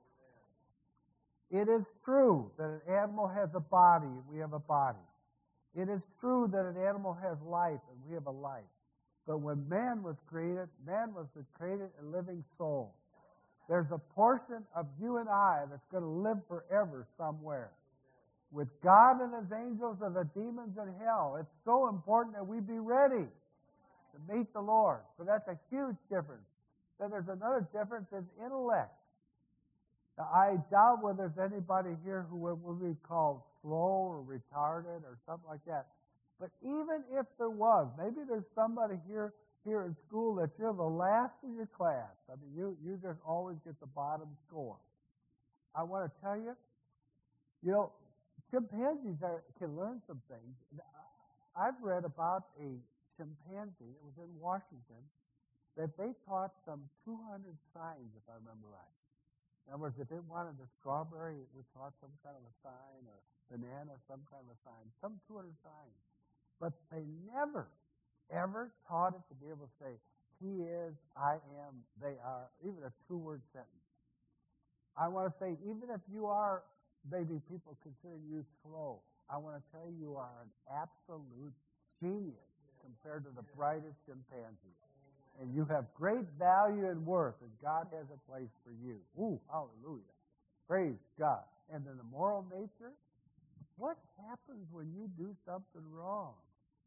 It is true that an animal has a body and we have a body. It is true that an animal has life and we have a life. But when man was created, man was created a living soul. There's a portion of you and I that's going to live forever somewhere. With God and His angels and the demons in hell, it's so important that we be ready to meet the Lord. So that's a huge difference. Then there's another difference in intellect. Now, I doubt whether there's anybody here who would be called slow or retarded or something like that. But even if there was, maybe there's somebody here here in school that you're the last in your class. I mean, you, you just always get the bottom score. I want to tell you, you know, chimpanzees are, can learn some things. I've read about a chimpanzee that was in Washington that they taught some two hundred signs, if I remember right. In other words, if it wanted a strawberry, it was taught some kind of a sign, or banana, some kind of a sign, some two hundred signs. But they never, ever taught it to be able to say, he is, I am, they are, even a two-word sentence. I want to say, even if you are, maybe people consider you slow, I want to tell you, you are an absolute genius compared to the brightest chimpanzee. And you have great value and worth, and God has a place for you. Ooh, hallelujah. Praise God. And then the moral nature, what happens when you do something wrong?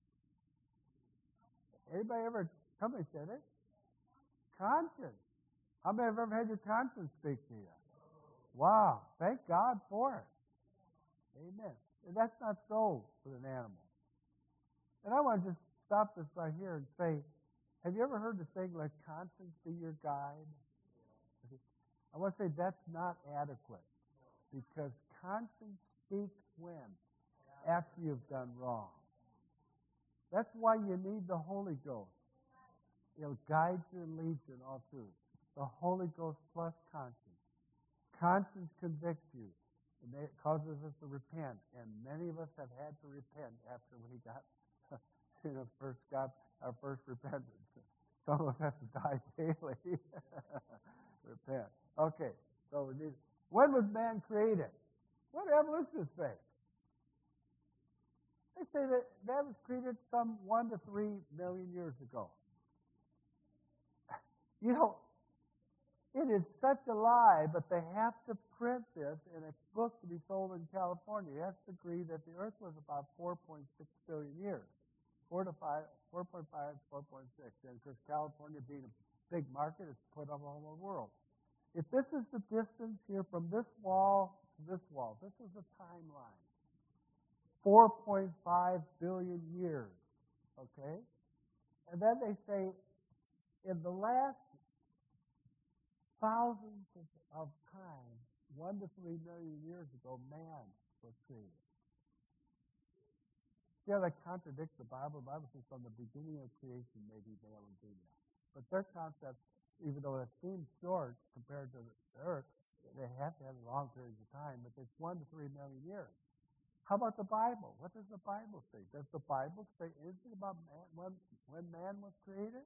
Anybody ever, somebody said it? Conscience. How many have ever had your conscience speak to you? Wow, thank God for it. Amen. And that's not so with an animal. And I want to just stop this right here and say, have you ever heard the saying, let conscience be your guide? I want to say that's not adequate, because conscience speaks when? After you've done wrong. That's why you need the Holy Ghost. It'll guide you and lead you in all truth. The Holy Ghost plus conscience. Conscience convicts you, and it causes us to repent. And many of us have had to repent after we got, you know, first got our first repentance. Some of us have to die daily. Repent. Okay, so we need. When was man created? What do evolutionists say? They say that man was created some one to three million years ago. You know, it is such a lie, but they have to print this in a book to be sold in California. It has to agree that the Earth was about four point six billion years. Four to five, four point five, four point six. And of course, California being a big market, it's put up all over the world. If this is the distance here from this wall to this wall, this is a timeline. four point five billion years. Okay? And then they say, in the last thousands of, of time, one to three million years ago, man was created. Yeah, that contradicts the Bible. The Bible says from the beginning of creation, maybe male and female. But their concept, even though it seems short compared to the earth, they have to have long periods of time, but it's one to three million years. How about the Bible? What does the Bible say? Does the Bible say anything about man, when, when man was created?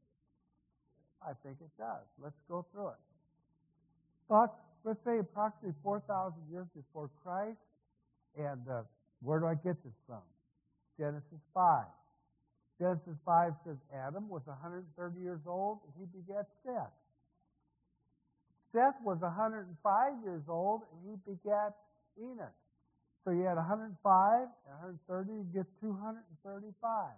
I think it does. Let's go through it. But let's say approximately four thousand years before Christ, and uh, where do I get this from? Genesis five. Genesis five says Adam was one hundred thirty years old, and he begat Seth. Seth was one hundred five years old, and he begat Enoch. So you had one hundred five and one hundred thirty, you get two hundred thirty-five.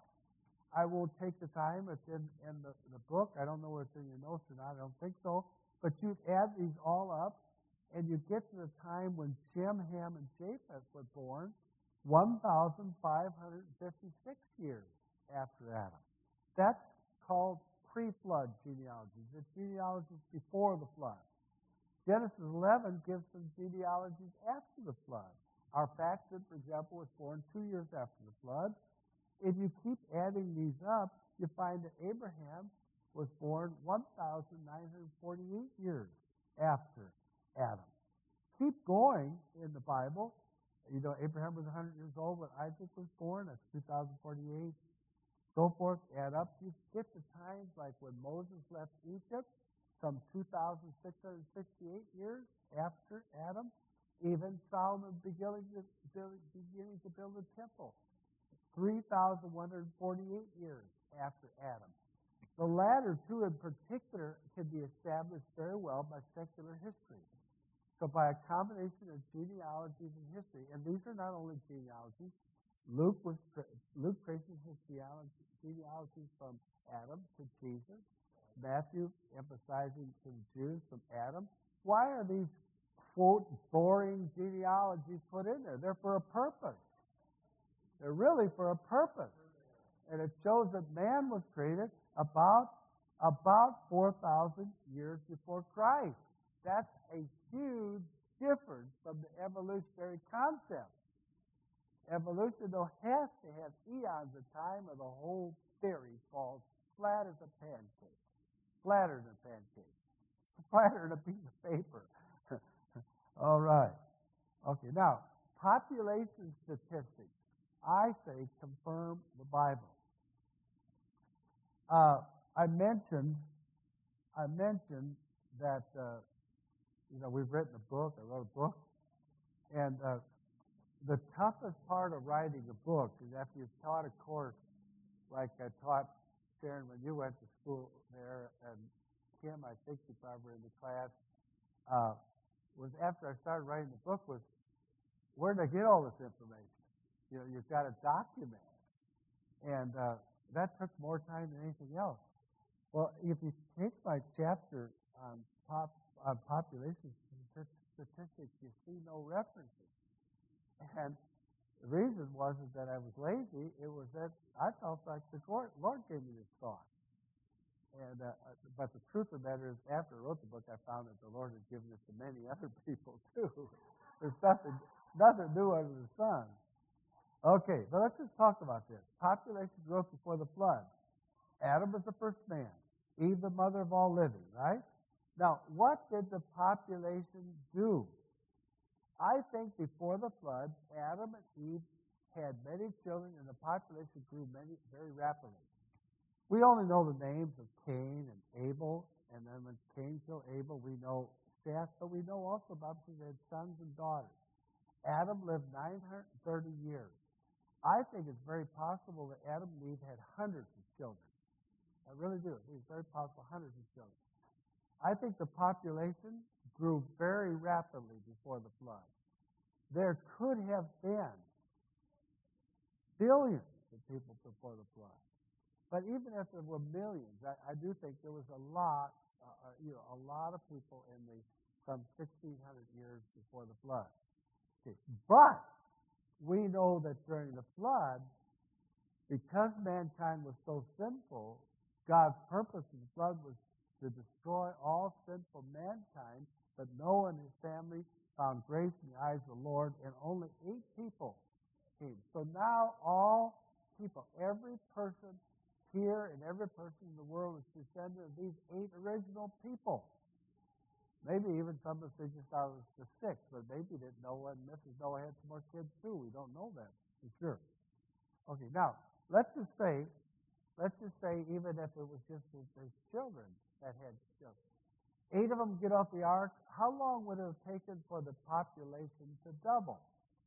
I won't take the time. It's in, in the, the book. I don't know if it's in your notes or not. I don't think so. But you add these all up, and you get to the time when Shem, Ham, and Japheth were born, one thousand five hundred fifty-six years after Adam. That's called pre-flood genealogies. It's genealogies before the flood. Genesis eleven gives some genealogies after the flood. Our Arphaxad, for example, was born two years after the flood. If you keep adding these up, you find that Abraham was born one thousand nine hundred forty-eight years after Adam. Keep going in the Bible. You know, Abraham was one hundred years old when Isaac was born. That's two thousand forty-eight. So forth, add up. You get to times like when Moses left Egypt, some two thousand six hundred sixty-eight years after Adam. Even Solomon beginning to, beginning to build a temple, three thousand one hundred forty-eight years after Adam. The latter two in particular can be established very well by secular history. So by a combination of genealogies and history, and these are not only genealogies. Luke was Luke traces his genealogies from Adam to Jesus. Matthew emphasizing to the Jews from Adam. Why are these, quote, boring genealogies put in there? They're for a purpose. They're really for a purpose. And it shows that man was created about, about four thousand years before Christ. That's a huge difference from the evolutionary concept. Evolution, though, has to have eons of time or the whole theory falls flat as a pancake. Flatter than a pancake. Flatter than a piece of paper. All right. Okay, now, population statistics, I say, confirm the Bible. Uh, I mentioned, I mentioned that, uh, you know, we've written a book. I wrote a book. And uh, the toughest part of writing a book is after you've taught a course, like I taught Sharon when you went to school there, and Kim, I think you probably were in the class, uh, was after I started writing the book was, where did I get all this information? You know, you've got to document it. And uh, that took more time than anything else. Well, if you take my chapter on, pop, on population statistics, you see no references. And the reason wasn't that I was lazy. It was that I felt like the Lord gave me this thought. And uh, but the truth of the matter is, after I wrote the book, I found that the Lord had given this to many other people too. There's nothing. Nothing new under the sun. Okay, but let's just talk about this. Population growth before the flood. Adam was the first man. Eve, the mother of all living, right? Now, what did the population do? I think before the flood, Adam and Eve had many children, and the population grew many, very rapidly. We only know the names of Cain and Abel, and then when Cain killed Abel, we know Seth, but we know also about because they had sons and daughters. Adam lived nine hundred thirty years. I think it's very possible that Adam and Eve had hundreds of children. I really do. It's very possible, hundreds of children. I think the population grew very rapidly before the flood. There could have been billions of people before the flood. But even if there were millions, I, I do think there was a lot, uh, you know, a lot of people in the some sixteen hundred years before the flood. Okay. But we know that during the flood, because mankind was so sinful, God's purpose in the flood was to destroy all sinful mankind, but Noah and his family found grace in the eyes of the Lord, and only eight people came. So now all people, every person here and every person in the world is descendant of these eight original people. Maybe even some of us just out of the six, but maybe that Noah and Missus Noah had some more kids too. We don't know that for sure. Okay, now let's just say, let's just say even if it was just his, his children that had children, eight of them get off the ark. How long would it have taken for the population to double?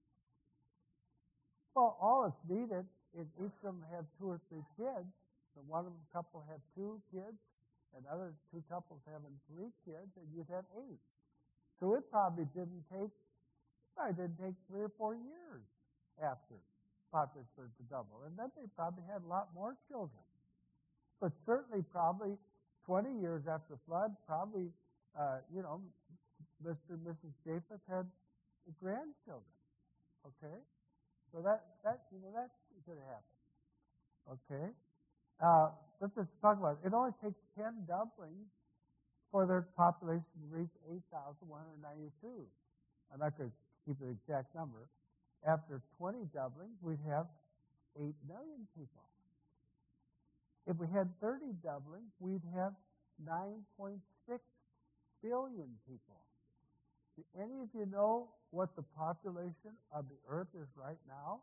Well, all it's needed is each of them have two or three kids. So one of them couple have two kids, and other two couples having three kids, and you'd have eight. So it probably didn't take, probably didn't take three or four years after population started to double. And then they probably had a lot more children. But certainly probably twenty years after the flood, probably, uh, you know, Mister and Missus Japheth had grandchildren. Okay? So that, that you know, that could have happened. Okay? Uh, let's just talk about it. It only takes ten doublings for their population to reach eight thousand one hundred ninety-two. I'm not going to keep the exact number. After twenty doublings, we'd have eight million people. If we had thirty doublings, we'd have nine point six billion people. Do any of you know what the population of the earth is right now?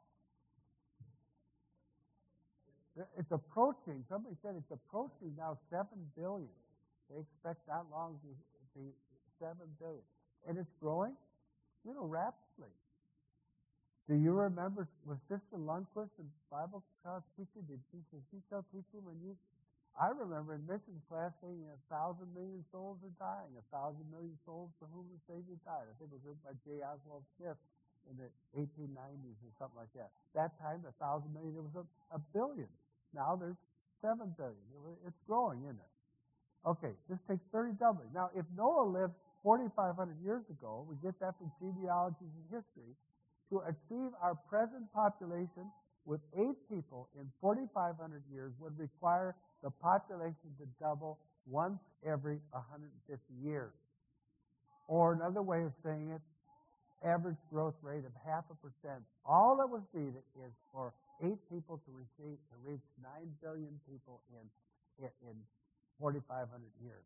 It's approaching, somebody said it's approaching now seven billion. They expect that long to be seven billion. And it's growing, you know, rapidly. Do you remember, was Sister Lundquist in Bible class teaching? Did she, did she still teaching when you, I remember in missions class saying a thousand million souls are dying, a thousand million souls for whom the Savior died. I think it was written by J. Oswald Smith in the eighteen nineties or something like that. That time, a thousand million, there was a, a billion. Now there's seven billion. It's growing, isn't it? Okay, this takes thirty doublings. Now, if Noah lived forty-five hundred years ago, we get that from genealogies and history, to achieve our present population with eight people in forty-five hundred years would require the population to double once every one hundred fifty years. Or another way of saying it, average growth rate of half a percent. All that was needed is for eight people to receive to reach nine billion people in in, in forty-five hundred years.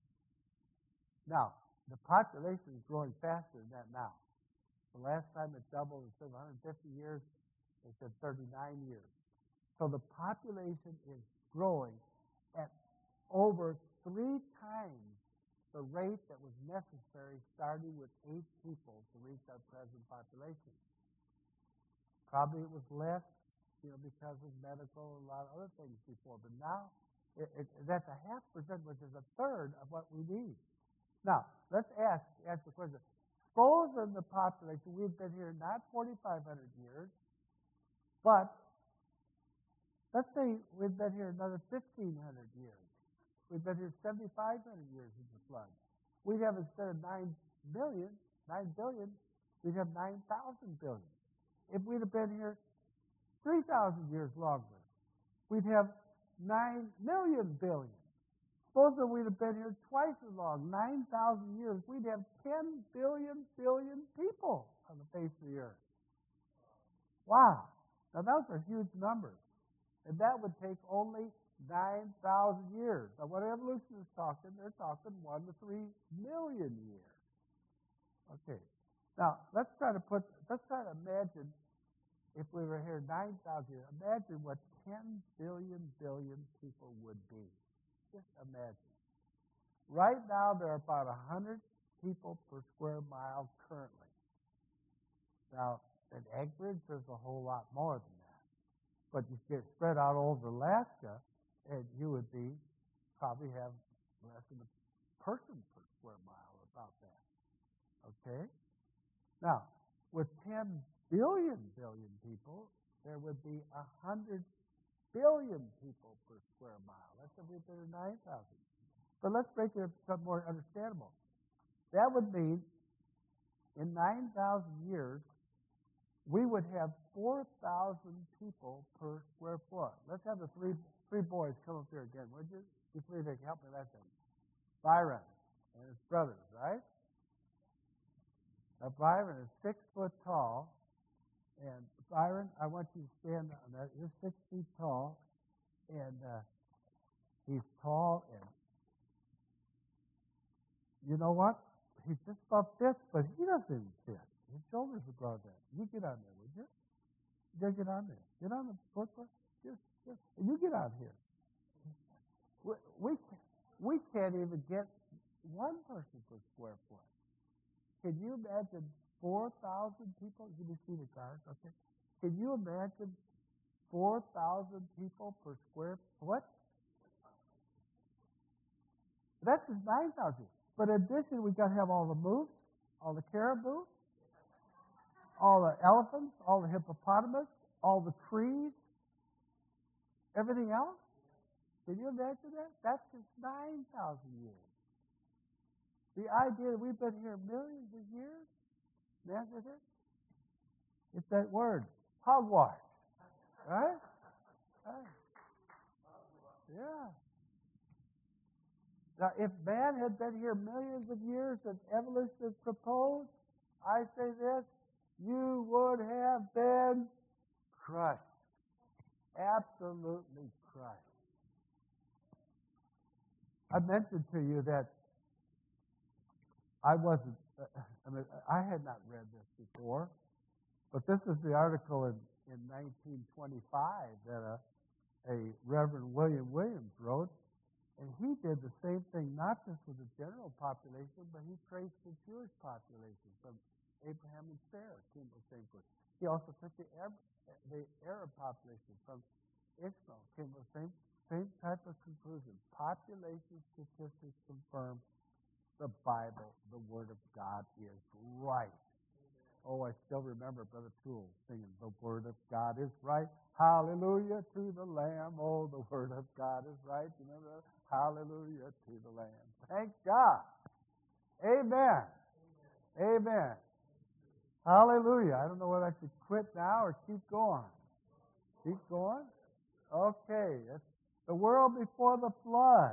Now, the population is growing faster than that now. The last time it doubled, instead of one hundred fifty years, they said thirty-nine years. So the population is growing at over three times the rate that was necessary starting with eight people to reach our present population. Probably it was less, you know, because of medical and a lot of other things before. But now, it, it, that's a half percent, which is a third of what we need. Now, let's ask, ask the question. Suppose in the population, we've been here not forty-five hundred years, but let's say we've been here another fifteen hundred years. We've been here seventy-five hundred years since the flood. We'd have, instead of nine billion, nine billion, we'd have nine thousand billion. If we'd have been here three thousand years longer, we'd have nine million billion. Suppose that we'd have been here twice as long, nine thousand years, we'd have ten billion billion people. on the face of the earth. Wow. Now, those are huge numbers. And that would take only nine thousand years. Now, when evolution is talking, they're talking one to three million years. Okay. Now, let's try to put, let's try to imagine if we were here nine thousand years. Imagine what ten billion billion people would be. Just imagine. Right now, there are about one hundred people per square mile currently. Now, in Anchorage, there's a whole lot more than that. But you get spread out over Alaska, and you would be, probably have less than a person per square mile about that. Okay? Now, with ten billion billion people, there would be one hundred billion people per square mile. That's a bit better than nine thousand. But let's break it up to something more understandable. That would mean in nine thousand years, we would have four thousand people per square foot. Let's have the three three boys come up here again, would you? You three, they can help me that thing. Byron and his brothers, right? Now, Byron is six foot tall. And Byron, I want you to stand on that. You're six feet tall. And uh, he's tall. And you know what? He just about fits, but he doesn't fit. His shoulders are grown in. You get on there, would you? You get on there. Get on the footboard. Just, just, you get on here. We, we, we can't even get one person per square foot. Can you imagine four thousand people? You can see the cars, okay? Can you imagine four thousand people per square foot? That's just nine thousand. But in addition, we've got to have all the moose, all the caribou, all the elephants, all the hippopotamus, all the trees, everything else. Can you imagine that? That's just nine thousand years. The idea that we've been here millions of years, imagine it? It's that word, hogwash. Right? Right. Yeah. Now, if man had been here millions of years and evolution is proposed, I say this, you would have been crushed. Absolutely crushed. I mentioned to you that I wasn't, I mean, I had not read this before, but this is the article in, in nineteen twenty-five that a, a Reverend William Williams wrote, and he did the same thing, not just with the general population, but he traced the Jewish population from Abraham and Sarah came to the same place. He also took the Arab, the Arab population from Ishmael, came to the same, same type of conclusion. Population statistics confirm the Bible, the Word of God, is right. Oh, I still remember Brother Toole singing, the Word of God is right. Hallelujah to the Lamb. Oh, the Word of God is right. You remember that? Hallelujah to the Lamb. Thank God. Amen. Amen. Amen. Hallelujah. I don't know whether I should quit now or keep going. Keep going? Okay. That's the world before the flood.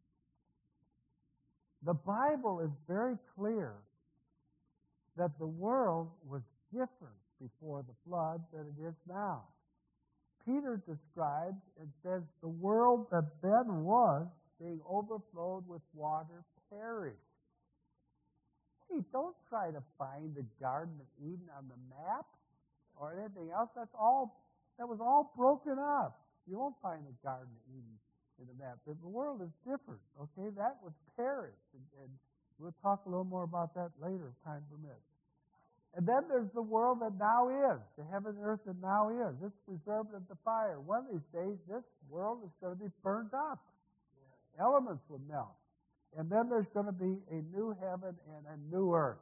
The Bible is very clear that the world was different before the flood than it is now. Peter describes and says the world that then was, being overflowed with water, perished. Hey, don't try to find the Garden of Eden on the map or anything else. That's all. That was all broken up. You won't find the Garden of Eden in the map. The world is different. Okay, that was perished, and, and we'll talk a little more about that later if time permits. And then there's the world that now is, the heaven and earth that now is. It's preserved in the fire. One of these days, this world is going to be burned up. Yes. Elements will melt. And then there's going to be a new heaven and a new earth.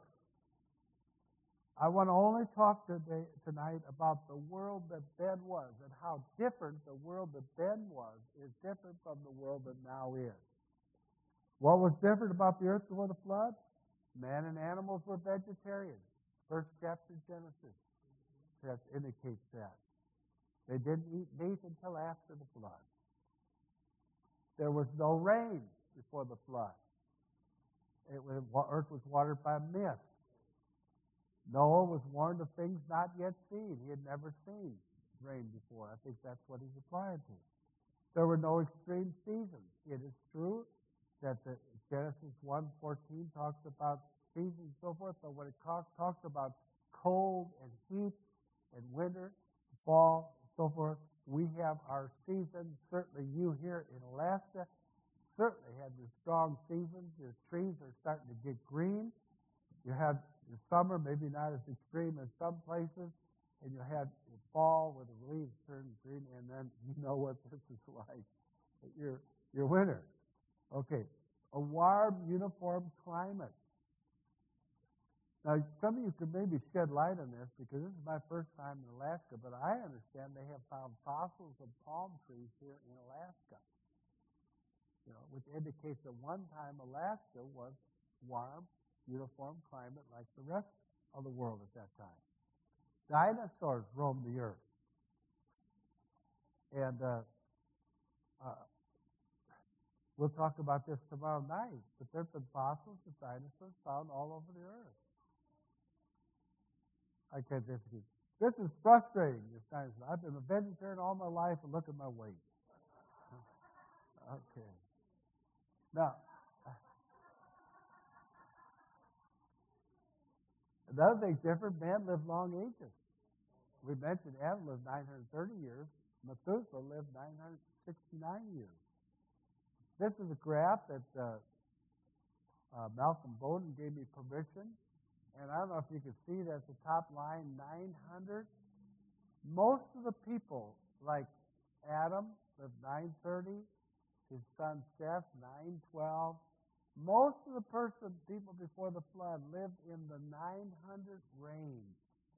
I want to only talk today, tonight about the world that then was and how different the world that then was is different from the world that now is. What was different about the earth before the flood? Man and animals were vegetarians. First chapter of Genesis that indicates that. They didn't eat meat until after the flood. There was no rain before the flood. It was, earth was watered by mist. Noah was warned of things not yet seen. He had never seen rain before. I think that's what he's applying to. There were no extreme seasons. It is true that the Genesis one fourteen talks about seasons and so forth, but when it talks about cold and heat and winter, fall, and so forth, we have our seasons. Certainly you here in Alaska certainly have your strong seasons. Your trees are starting to get green. You have your summer, maybe not as extreme as some places, and you have your fall where the leaves turn green, and then you know what this is like, your, your winter. Okay, a warm, uniform climate. Now, some of you could maybe shed light on this because this is my first time in Alaska, but I understand they have found fossils of palm trees here in Alaska, you know, which indicates that one time Alaska was warm, uniform climate like the rest of the world at that time. Dinosaurs roamed the earth. And uh, uh, we'll talk about this tomorrow night, but there have been fossils of dinosaurs found all over the earth. I can't disagree. This is frustrating, this dinosaur. I've been a vegetarian all my life, and look at my weight. Okay. Now, another thing different, man lived long ages. We mentioned Adam lived nine hundred thirty years. Methuselah lived nine hundred sixty-nine years. This is a graph that uh, uh, Malcolm Bowden gave me permission. And I don't know if you can see that at the top line, nine hundred. Most of the people, like Adam, lived nine thirty. His son Seth, nine twelve. Most of the person, people before the flood lived in the nine hundred range.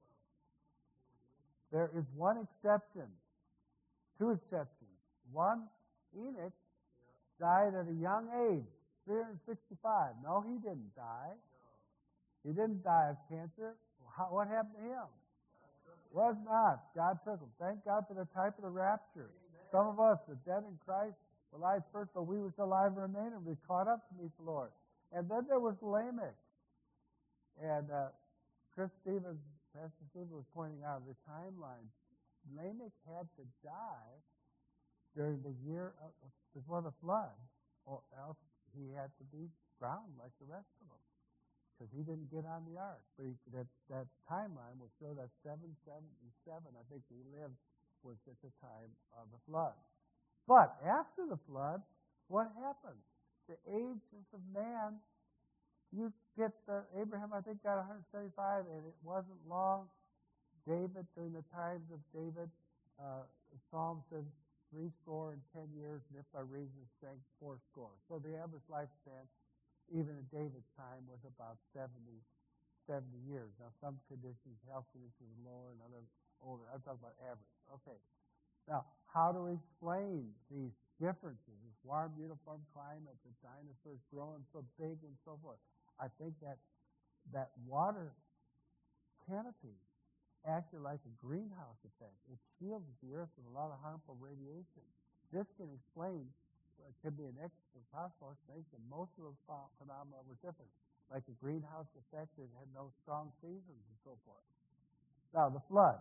There is one exception, two exceptions. One, Enoch died at a young age, three hundred sixty-five. No, he didn't die. He didn't die of cancer. How, what happened to him? Was not. God took him. Thank God for the type of the rapture. Some of us, the dead in Christ, were lives first, but we were still alive and remain, and we caught up to meet the Lord. And then there was Lamech. And uh, Chris Stevens, Pastor Stevens was pointing out the timeline. Lamech had to die during the year of, before the flood, or else he had to be drowned like the rest of them, because he didn't get on the ark. But he, that, that timeline will show that seven seventy-seven, I think he lived, was at the time of the flood. But after the flood, what happened? The ages of man, you get the, Abraham, I think, got one hundred seventy-five, and it wasn't long. David, during the times of David, uh, the Psalm says three score and ten years, and if by reason of strength, four score. So the average lifespan, even in David's time, was about seventy, seventy years. Now, some conditions, health conditions are lower and others older. I'm talking about average. Okay. Now, how do we explain these differences, this warm, uniform climate, the dinosaurs growing so big and so forth? I think that that water canopy acted like a greenhouse effect. It shields the earth from a lot of harmful radiation. This can explain, it could be an extra possible explanation. Most of those phenomena were different, like a greenhouse effect that had no strong seasons and so forth. Now, the flood.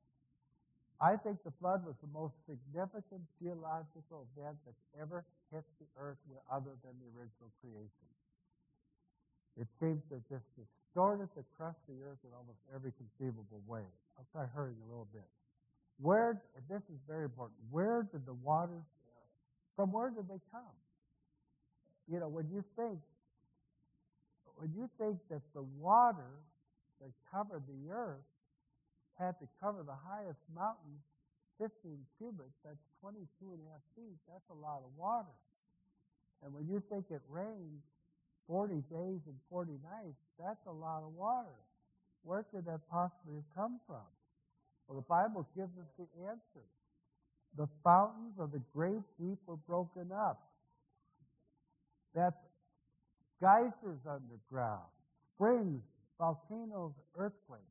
I think the flood was the most significant geological event that's ever hit the earth other than the original creation. It seems to have just distorted the crust of the earth in almost every conceivable way. I'll try hurrying a little bit. Where, and this is very important, where did the waters, from where did they come? You know, when you think, when you think that the water that covered the earth had to cover the highest mountain, fifteen cubits, that's twenty-two and a half feet, that's a lot of water. And when you think it rained forty days and forty nights, that's a lot of water. Where could that possibly have come from? Well, the Bible gives us the answer. The fountains of the great deep were broken up. That's geysers underground, springs, volcanoes, earthquakes.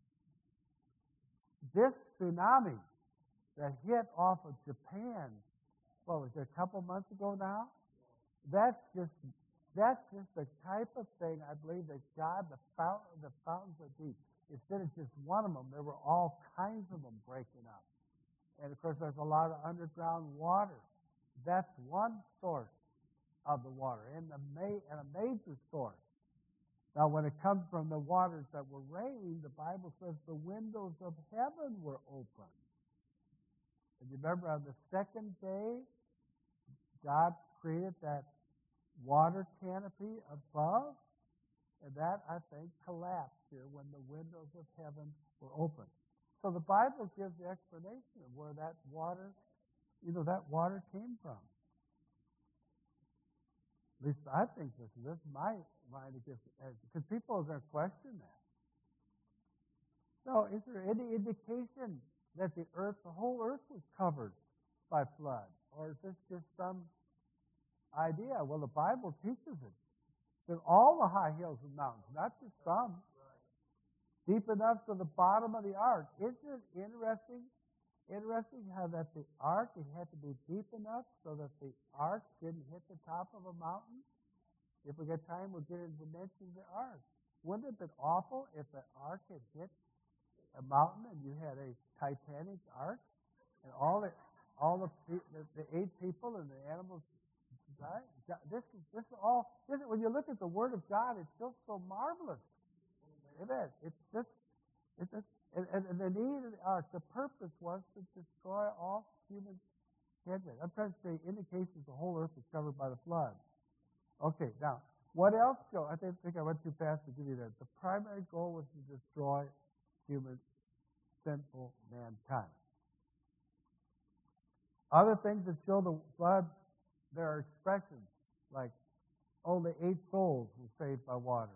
This tsunami that hit off of Japan, what was it, a couple months ago now? That's just that's just the type of thing I believe that God, the fountain, the fountains of deep. instead of just one of them, there were all kinds of them breaking up. And, of course, there's a lot of underground water. That's one source of the water, and, the ma- and a major source. Now, when it comes from the waters that were rained, the Bible says the windows of heaven were open. And you remember on the second day, God created that water canopy above, and that, I think, collapsed here when the windows of heaven were open. So the Bible gives the explanation of where that water, you know, that water came from. At least I think this. This is my mind, because people are going to question that. So, is there any indication that the earth, the whole earth, was covered by flood, or is this just some idea? Well, the Bible teaches it. That all the high hills and mountains, not just some, deep enough to the bottom of the ark. Isn't it interesting? Interesting how that the ark, it had to be deep enough so that the ark didn't hit the top of a mountain. If we get time, we'll get into the dimensions of the ark. Wouldn't it have been awful if the ark had hit a mountain and you had a Titanic ark and all the all the, the, the eight people and the animals died? This is this is all. This is, when you look at the Word of God, it's just so marvelous. Amen. It's just it's a, and, and, and the need of the ark, the purpose was to destroy all human headway. I'm trying to say indications the whole earth was covered by the flood. Okay, now, what else show? I think, think I went too fast to give you that. The primary goal was to destroy human, sinful mankind. Other things that show the flood, there are expressions like only eight souls were saved by water.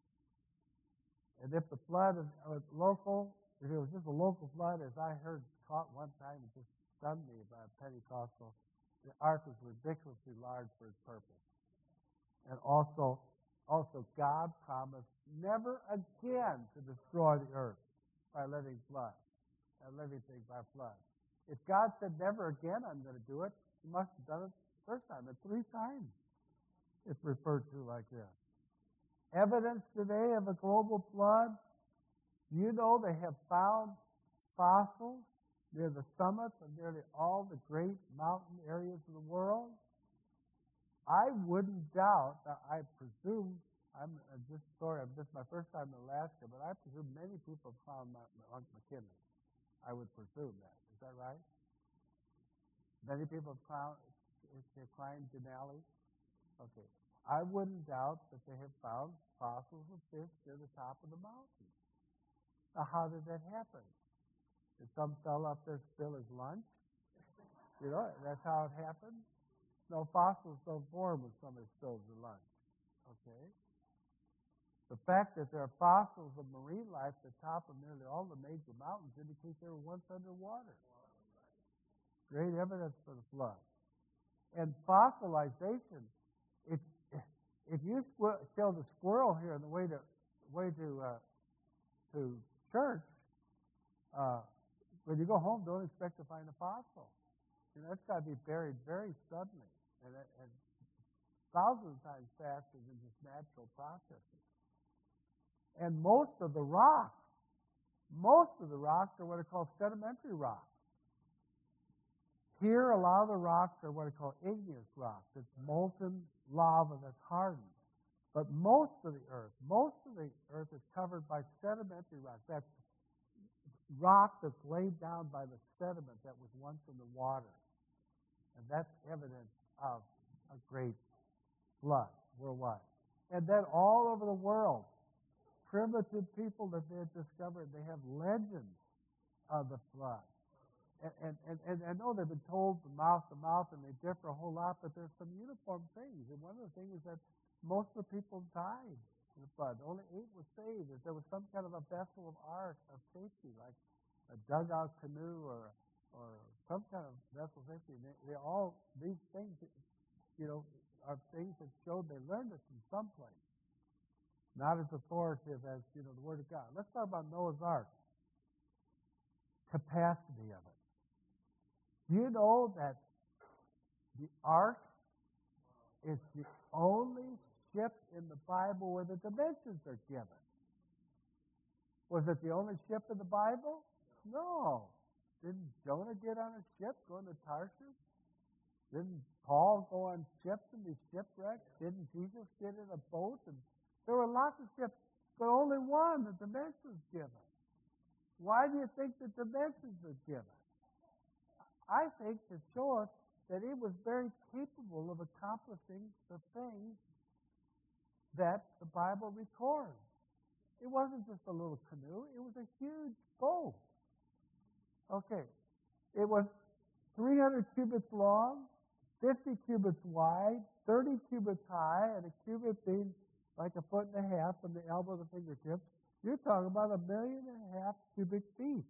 And if the flood was local, if it was just a local flood, as I heard taught one time, it just stunned me by a Pentecostal, the ark was ridiculously large for its purpose. And also, also God promised never again to destroy the earth by letting flood, by living things by flood. If God said never again I'm going to do it, he must have done it the first time, and three times it's referred to like this. Evidence today of a global flood. You know they have found fossils near the summits of nearly all the great mountain areas of the world. I wouldn't doubt, now I presume, I'm just sorry, this is my first time in Alaska, but I presume many people have found Mount McKinley. I would presume that. Is that right? Many people have found, have climbed Denali? Okay. I wouldn't doubt that they have found fossils of fish near the top of the mountain. Now, how did that happen? Did some fellow up there spill his lunch? You know, that's how it happened? No, fossils don't form when somebody spills their lunch. Okay? The fact that there are fossils of marine life at the top of nearly all the major mountains indicates they were once underwater. Great evidence for the flood. And fossilization, if if you squir- killed a squirrel here on the way to way to uh, to church, uh, when you go home, don't expect to find a fossil. You know, that's got to be buried very suddenly, and, and thousands of times faster than just natural processes. And most of the rocks, most of the rocks are what are called sedimentary rocks. Here, a lot of the rocks are what are called igneous rocks. It's molten lava that's hardened. But most of the earth, most of the earth is covered by sedimentary rocks. That's rock that's laid down by the sediment that was once in the water. And that's evidence of a great flood worldwide. And then all over the world, primitive people that they have discovered, they have legends of the flood. And, and, and I know they've been told from mouth to mouth, and they differ a whole lot, but there's some uniform things. And one of the things is that most of the people died in the flood. Only eight were saved. If there was some kind of a vessel of ark of safety, like a dugout canoe or or some kind of vessel of safety, they, they all, these things, you know, are things that showed they learned it from someplace. Not as authoritative as, you know, the Word of God. Let's talk about Noah's Ark. Capacity of it. Do you know that the ark is the only ship in the Bible where the dimensions are given? Was it the only ship in the Bible? No. Didn't Jonah get on a ship going to Tarshish? Didn't Paul go on ships and be shipwrecked? Didn't Jesus get in a boat? And there were lots of ships, but only one, the dimensions given. Why do you think the dimensions are given? I think to show us that he was very capable of accomplishing the things that the Bible records. It wasn't just a little canoe. It was a huge boat. Okay. It was three hundred cubits long, fifty cubits wide, thirty cubits high, and a cubit being like a foot and a half from the elbow to the fingertips. You're talking about a million and a half cubic feet.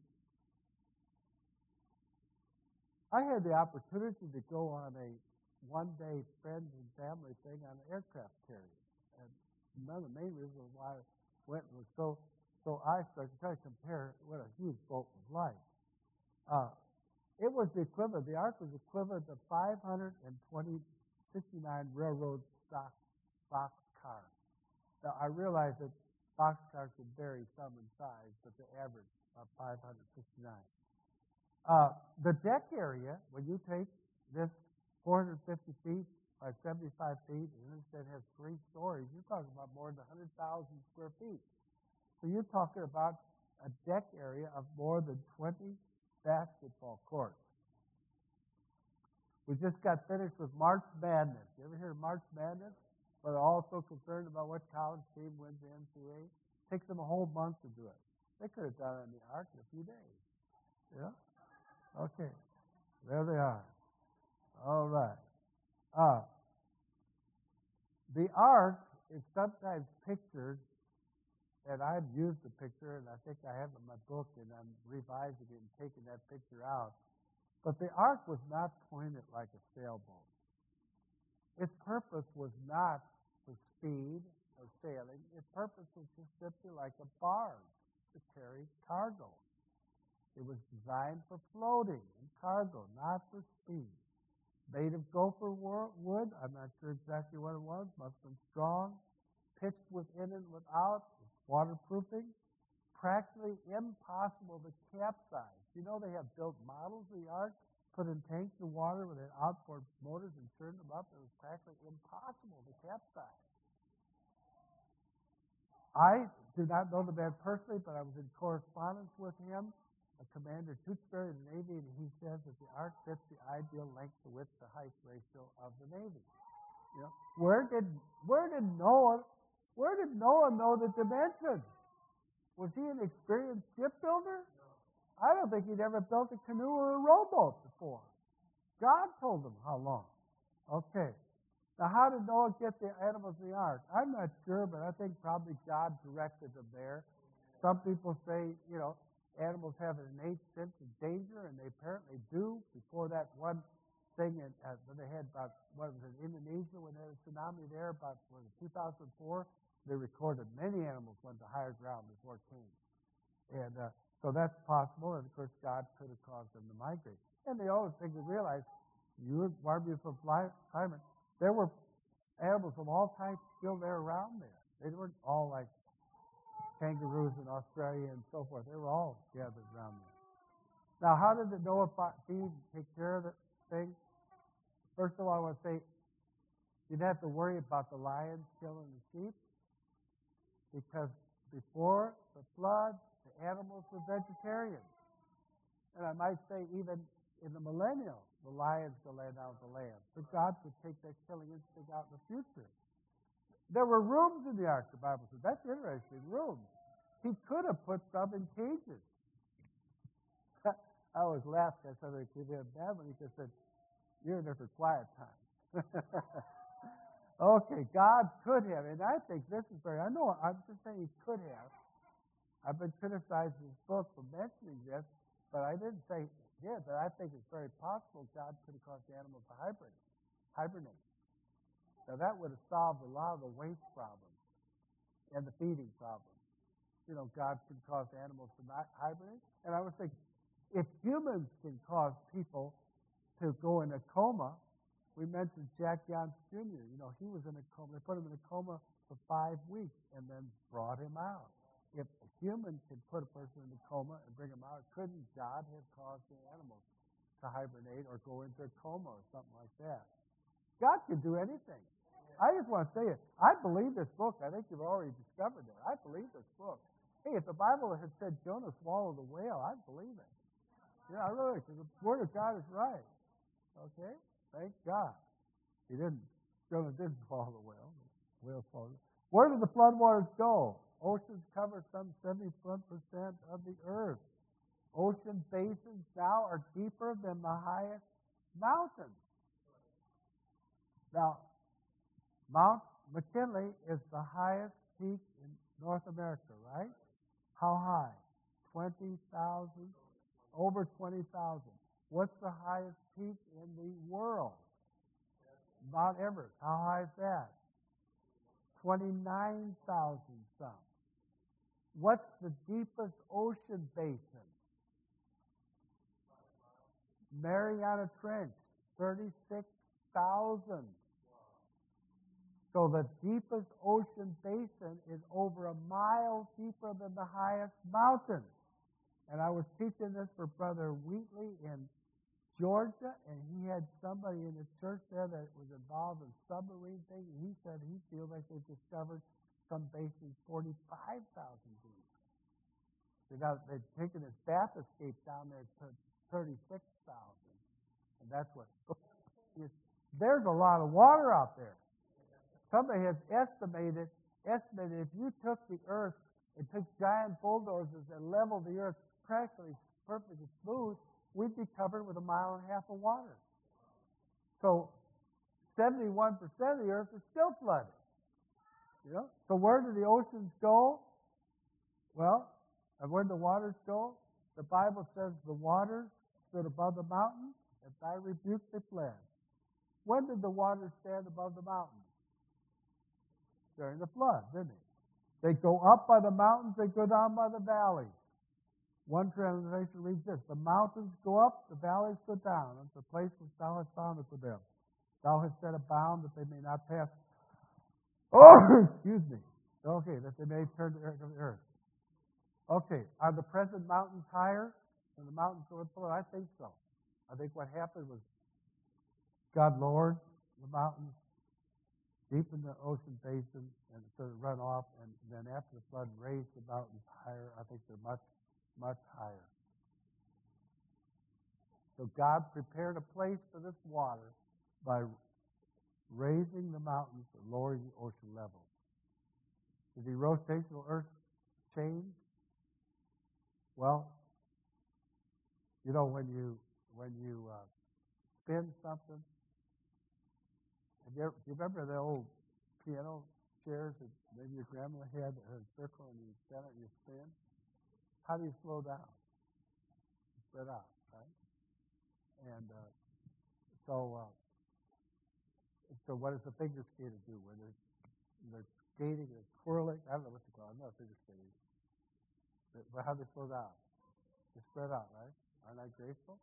I had the opportunity to go on a one-day friend and family thing on an aircraft carrier. And one of the main reasons why I went was so so I started to try to compare what a huge boat was like. Uh, it was the equivalent, the Ark was equivalent to five hundred twenty, sixty-nine railroad stock box cars. Now, I realize that box cars can vary some in size, but the average are five hundred sixty-nine. Uh, the deck area, when you take this four hundred fifty feet by seventy-five feet, and instead has three stories, you're talking about more than one hundred thousand square feet. So you're talking about a deck area of more than twenty basketball courts. We just got finished with March Madness. You ever hear of March Madness? But they're also concerned about what college team wins the N C double A. It takes them a whole month to do it. They could have done it in the Ark in a few days. Yeah? Okay. There they are. All right. Uh, the Ark is sometimes pictured, and I've used the picture, and I think I have it in my book, and I'm revising it and taking that picture out. But the Ark was not pointed like a sailboat. Its purpose was not for speed or sailing. Its purpose was just simply like a barge to carry cargo. It was designed for floating and cargo, not for speed. Made of gopher wood, I'm not sure exactly what it was, must have been strong. Pitched within and without, waterproofing. Practically impossible to capsize. You know they have built models of the Ark, put in tanks of water with outboard motors and turned them up. It was practically impossible to capsize. I do not know the man personally, but I was in correspondence with him, a Commander Tewksbury of the Navy, and he says that the Ark fits the ideal length to width to height ratio of the Navy. You know, where did where did Noah where did Noah know the dimensions? Was he an experienced shipbuilder? I don't think he'd ever built a canoe or a rowboat before. God told him how long. Okay. Now, how did Noah get the animals in the Ark? I'm not sure, but I think probably God directed them there. Some people say, you know, animals have an innate sense of danger, and they apparently do. Before that one thing in, uh, that they had about, what was it, Indonesia, when there was a tsunami there, about what, two thousand four, they recorded many animals went to higher ground before it came. And uh, so that's possible, and of course God could have caused them to migrate. And the other thing to realize, you were from climate, there were animals of all types still there around there. They weren't all like kangaroos in Australia and so forth. They were all gathered around there. Now, how did the Noah feed, take care of the thing? First of all, I want to say, you didn't have to worry about the lions killing the sheep, because before the flood, the animals were vegetarians. And I might say even in the millennium, the lions will lay down the land. So God could take that killing instinct out in the future. There were rooms in the Ark, the Bible says. That's interesting, rooms. He could have put some in cages. I always laughed at somebody who came in bad when he just said, you're in there for quiet time. Okay, God could have, and I think this is very, I know, I'm just saying he could have. I've been criticized in this book for mentioning this, but I didn't say he did, but I think it's very possible God could have caused the animals to hibernate. hibernate. Now, that would have solved a lot of the waste problems and the feeding problems. You know, God could cause animals to not hibernate. And I was thinking, if humans can cause people to go in a coma, we mentioned Jack Younts Junior You know, he was in a coma. They put him in a coma for five weeks and then brought him out. if a human could put a person in a coma and bring him out, couldn't God have caused the animals to hibernate or go into a coma or something like that? God can do anything. I just want to say it. I believe this book. I think you've already discovered it. I believe this book. Hey, if the Bible had said Jonah swallowed a whale, I'd believe it. Yeah, I really, because the Word of God is right. Okay? Thank God. He didn't. Jonah didn't swallow the whale. The whale swallowed it. Where did the floodwaters go? Oceans cover some seventy-one percent of the earth. Ocean basins now are deeper than the highest mountains. Now, Mount McKinley is the highest peak in North America, right? How high? twenty thousand? Over twenty thousand. What's the highest peak in the world? Mount Everest. How high is that? twenty-nine thousand some. What's the deepest ocean basin? Mariana Trench, thirty-six thousand. So the deepest ocean basin is over a mile deeper than the highest mountain. And I was teaching this for Brother Wheatley in Georgia, and he had somebody in the church there that was involved in submarine things, and he said he feels like they've discovered some basins forty-five thousand deep. So now they've taken this bath escape down there to thirty-six thousand. And that's what... There's a lot of water out there. Somebody has estimated, estimated if you took the earth and took giant bulldozers and leveled the earth practically perfectly smooth, we'd be covered with a mile and a half of water. So seventy-one percent of the earth is still flooded. You know? So where do the oceans go? Well, and where do the waters go? The Bible says the waters stood above the mountains, and thy rebuke they fled. When did the waters stand above the mountains? During the flood, didn't they? They go up by the mountains, they go down by the valleys. One translation reads this: the mountains go up, the valleys go down. It's the place which thou hast founded for them. Thou hast set a bound that they may not pass. Oh, excuse me. Okay, that they may turn to the earth. Okay, are the present mountains higher than the mountains going forward? I think so. I think what happened was God lowered the mountains deep in the ocean basin and sort of run off, and then after the flood raised the mountains higher. I think they're much, much higher. So God prepared a place for this water by raising the mountains and lowering the ocean level. Did the rotational earth change? Well, you know, when you when you uh, spin something, have you ever, do you remember the old piano chairs that maybe your grandma had that had a circle and you spin it and you spin? How do you slow down? You spread out, right? And uh, so, uh, so what does a figure skater do when they're, they're skating or twirling? I don't know what to call it. I'm not a figure skater. But how do they slow down? They spread out, right? Aren't I grateful?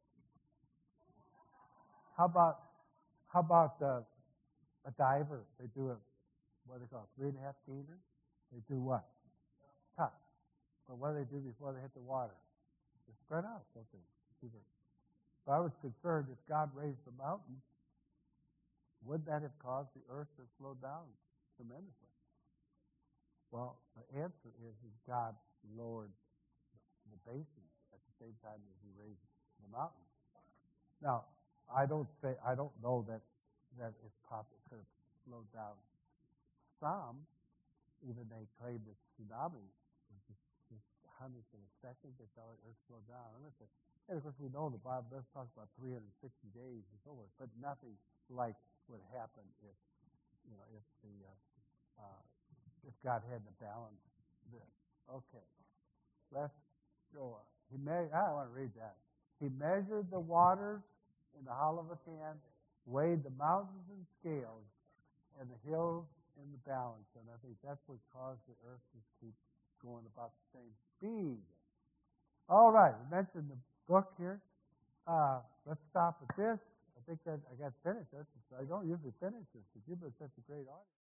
How about how about uh, a diver? They do a what do they call it, three and a half gainer. They do what? Tuck. But what do they do before they hit the water? They spread out, don't they? So I was concerned if God raised the mountains, would that have caused the earth to slow down tremendously? Well, the answer is that God lowered the basin at the same time as He raised the mountains. Now, I don't say I don't know that that it's possible it could have slowed down some. Even they claim that tsunami was just, just hundredths of a second. They felt like Earth slowed down. And of course, we know the Bible does talk about three hundred sixty days and so forth, but nothing like would happen if you know if the uh, uh, if God hadn't balanced this. Okay, let's go on. He me- I don't want to read that. He measured the waters in the hollow of His hand, weighed the mountains in scales, and the hills in the balance. And I think that's what caused the earth to keep going about the same speed. All right, we mentioned the book here. Uh, let's stop with this. I think that I got finished. I don't usually finish this, but you've been such a great audience.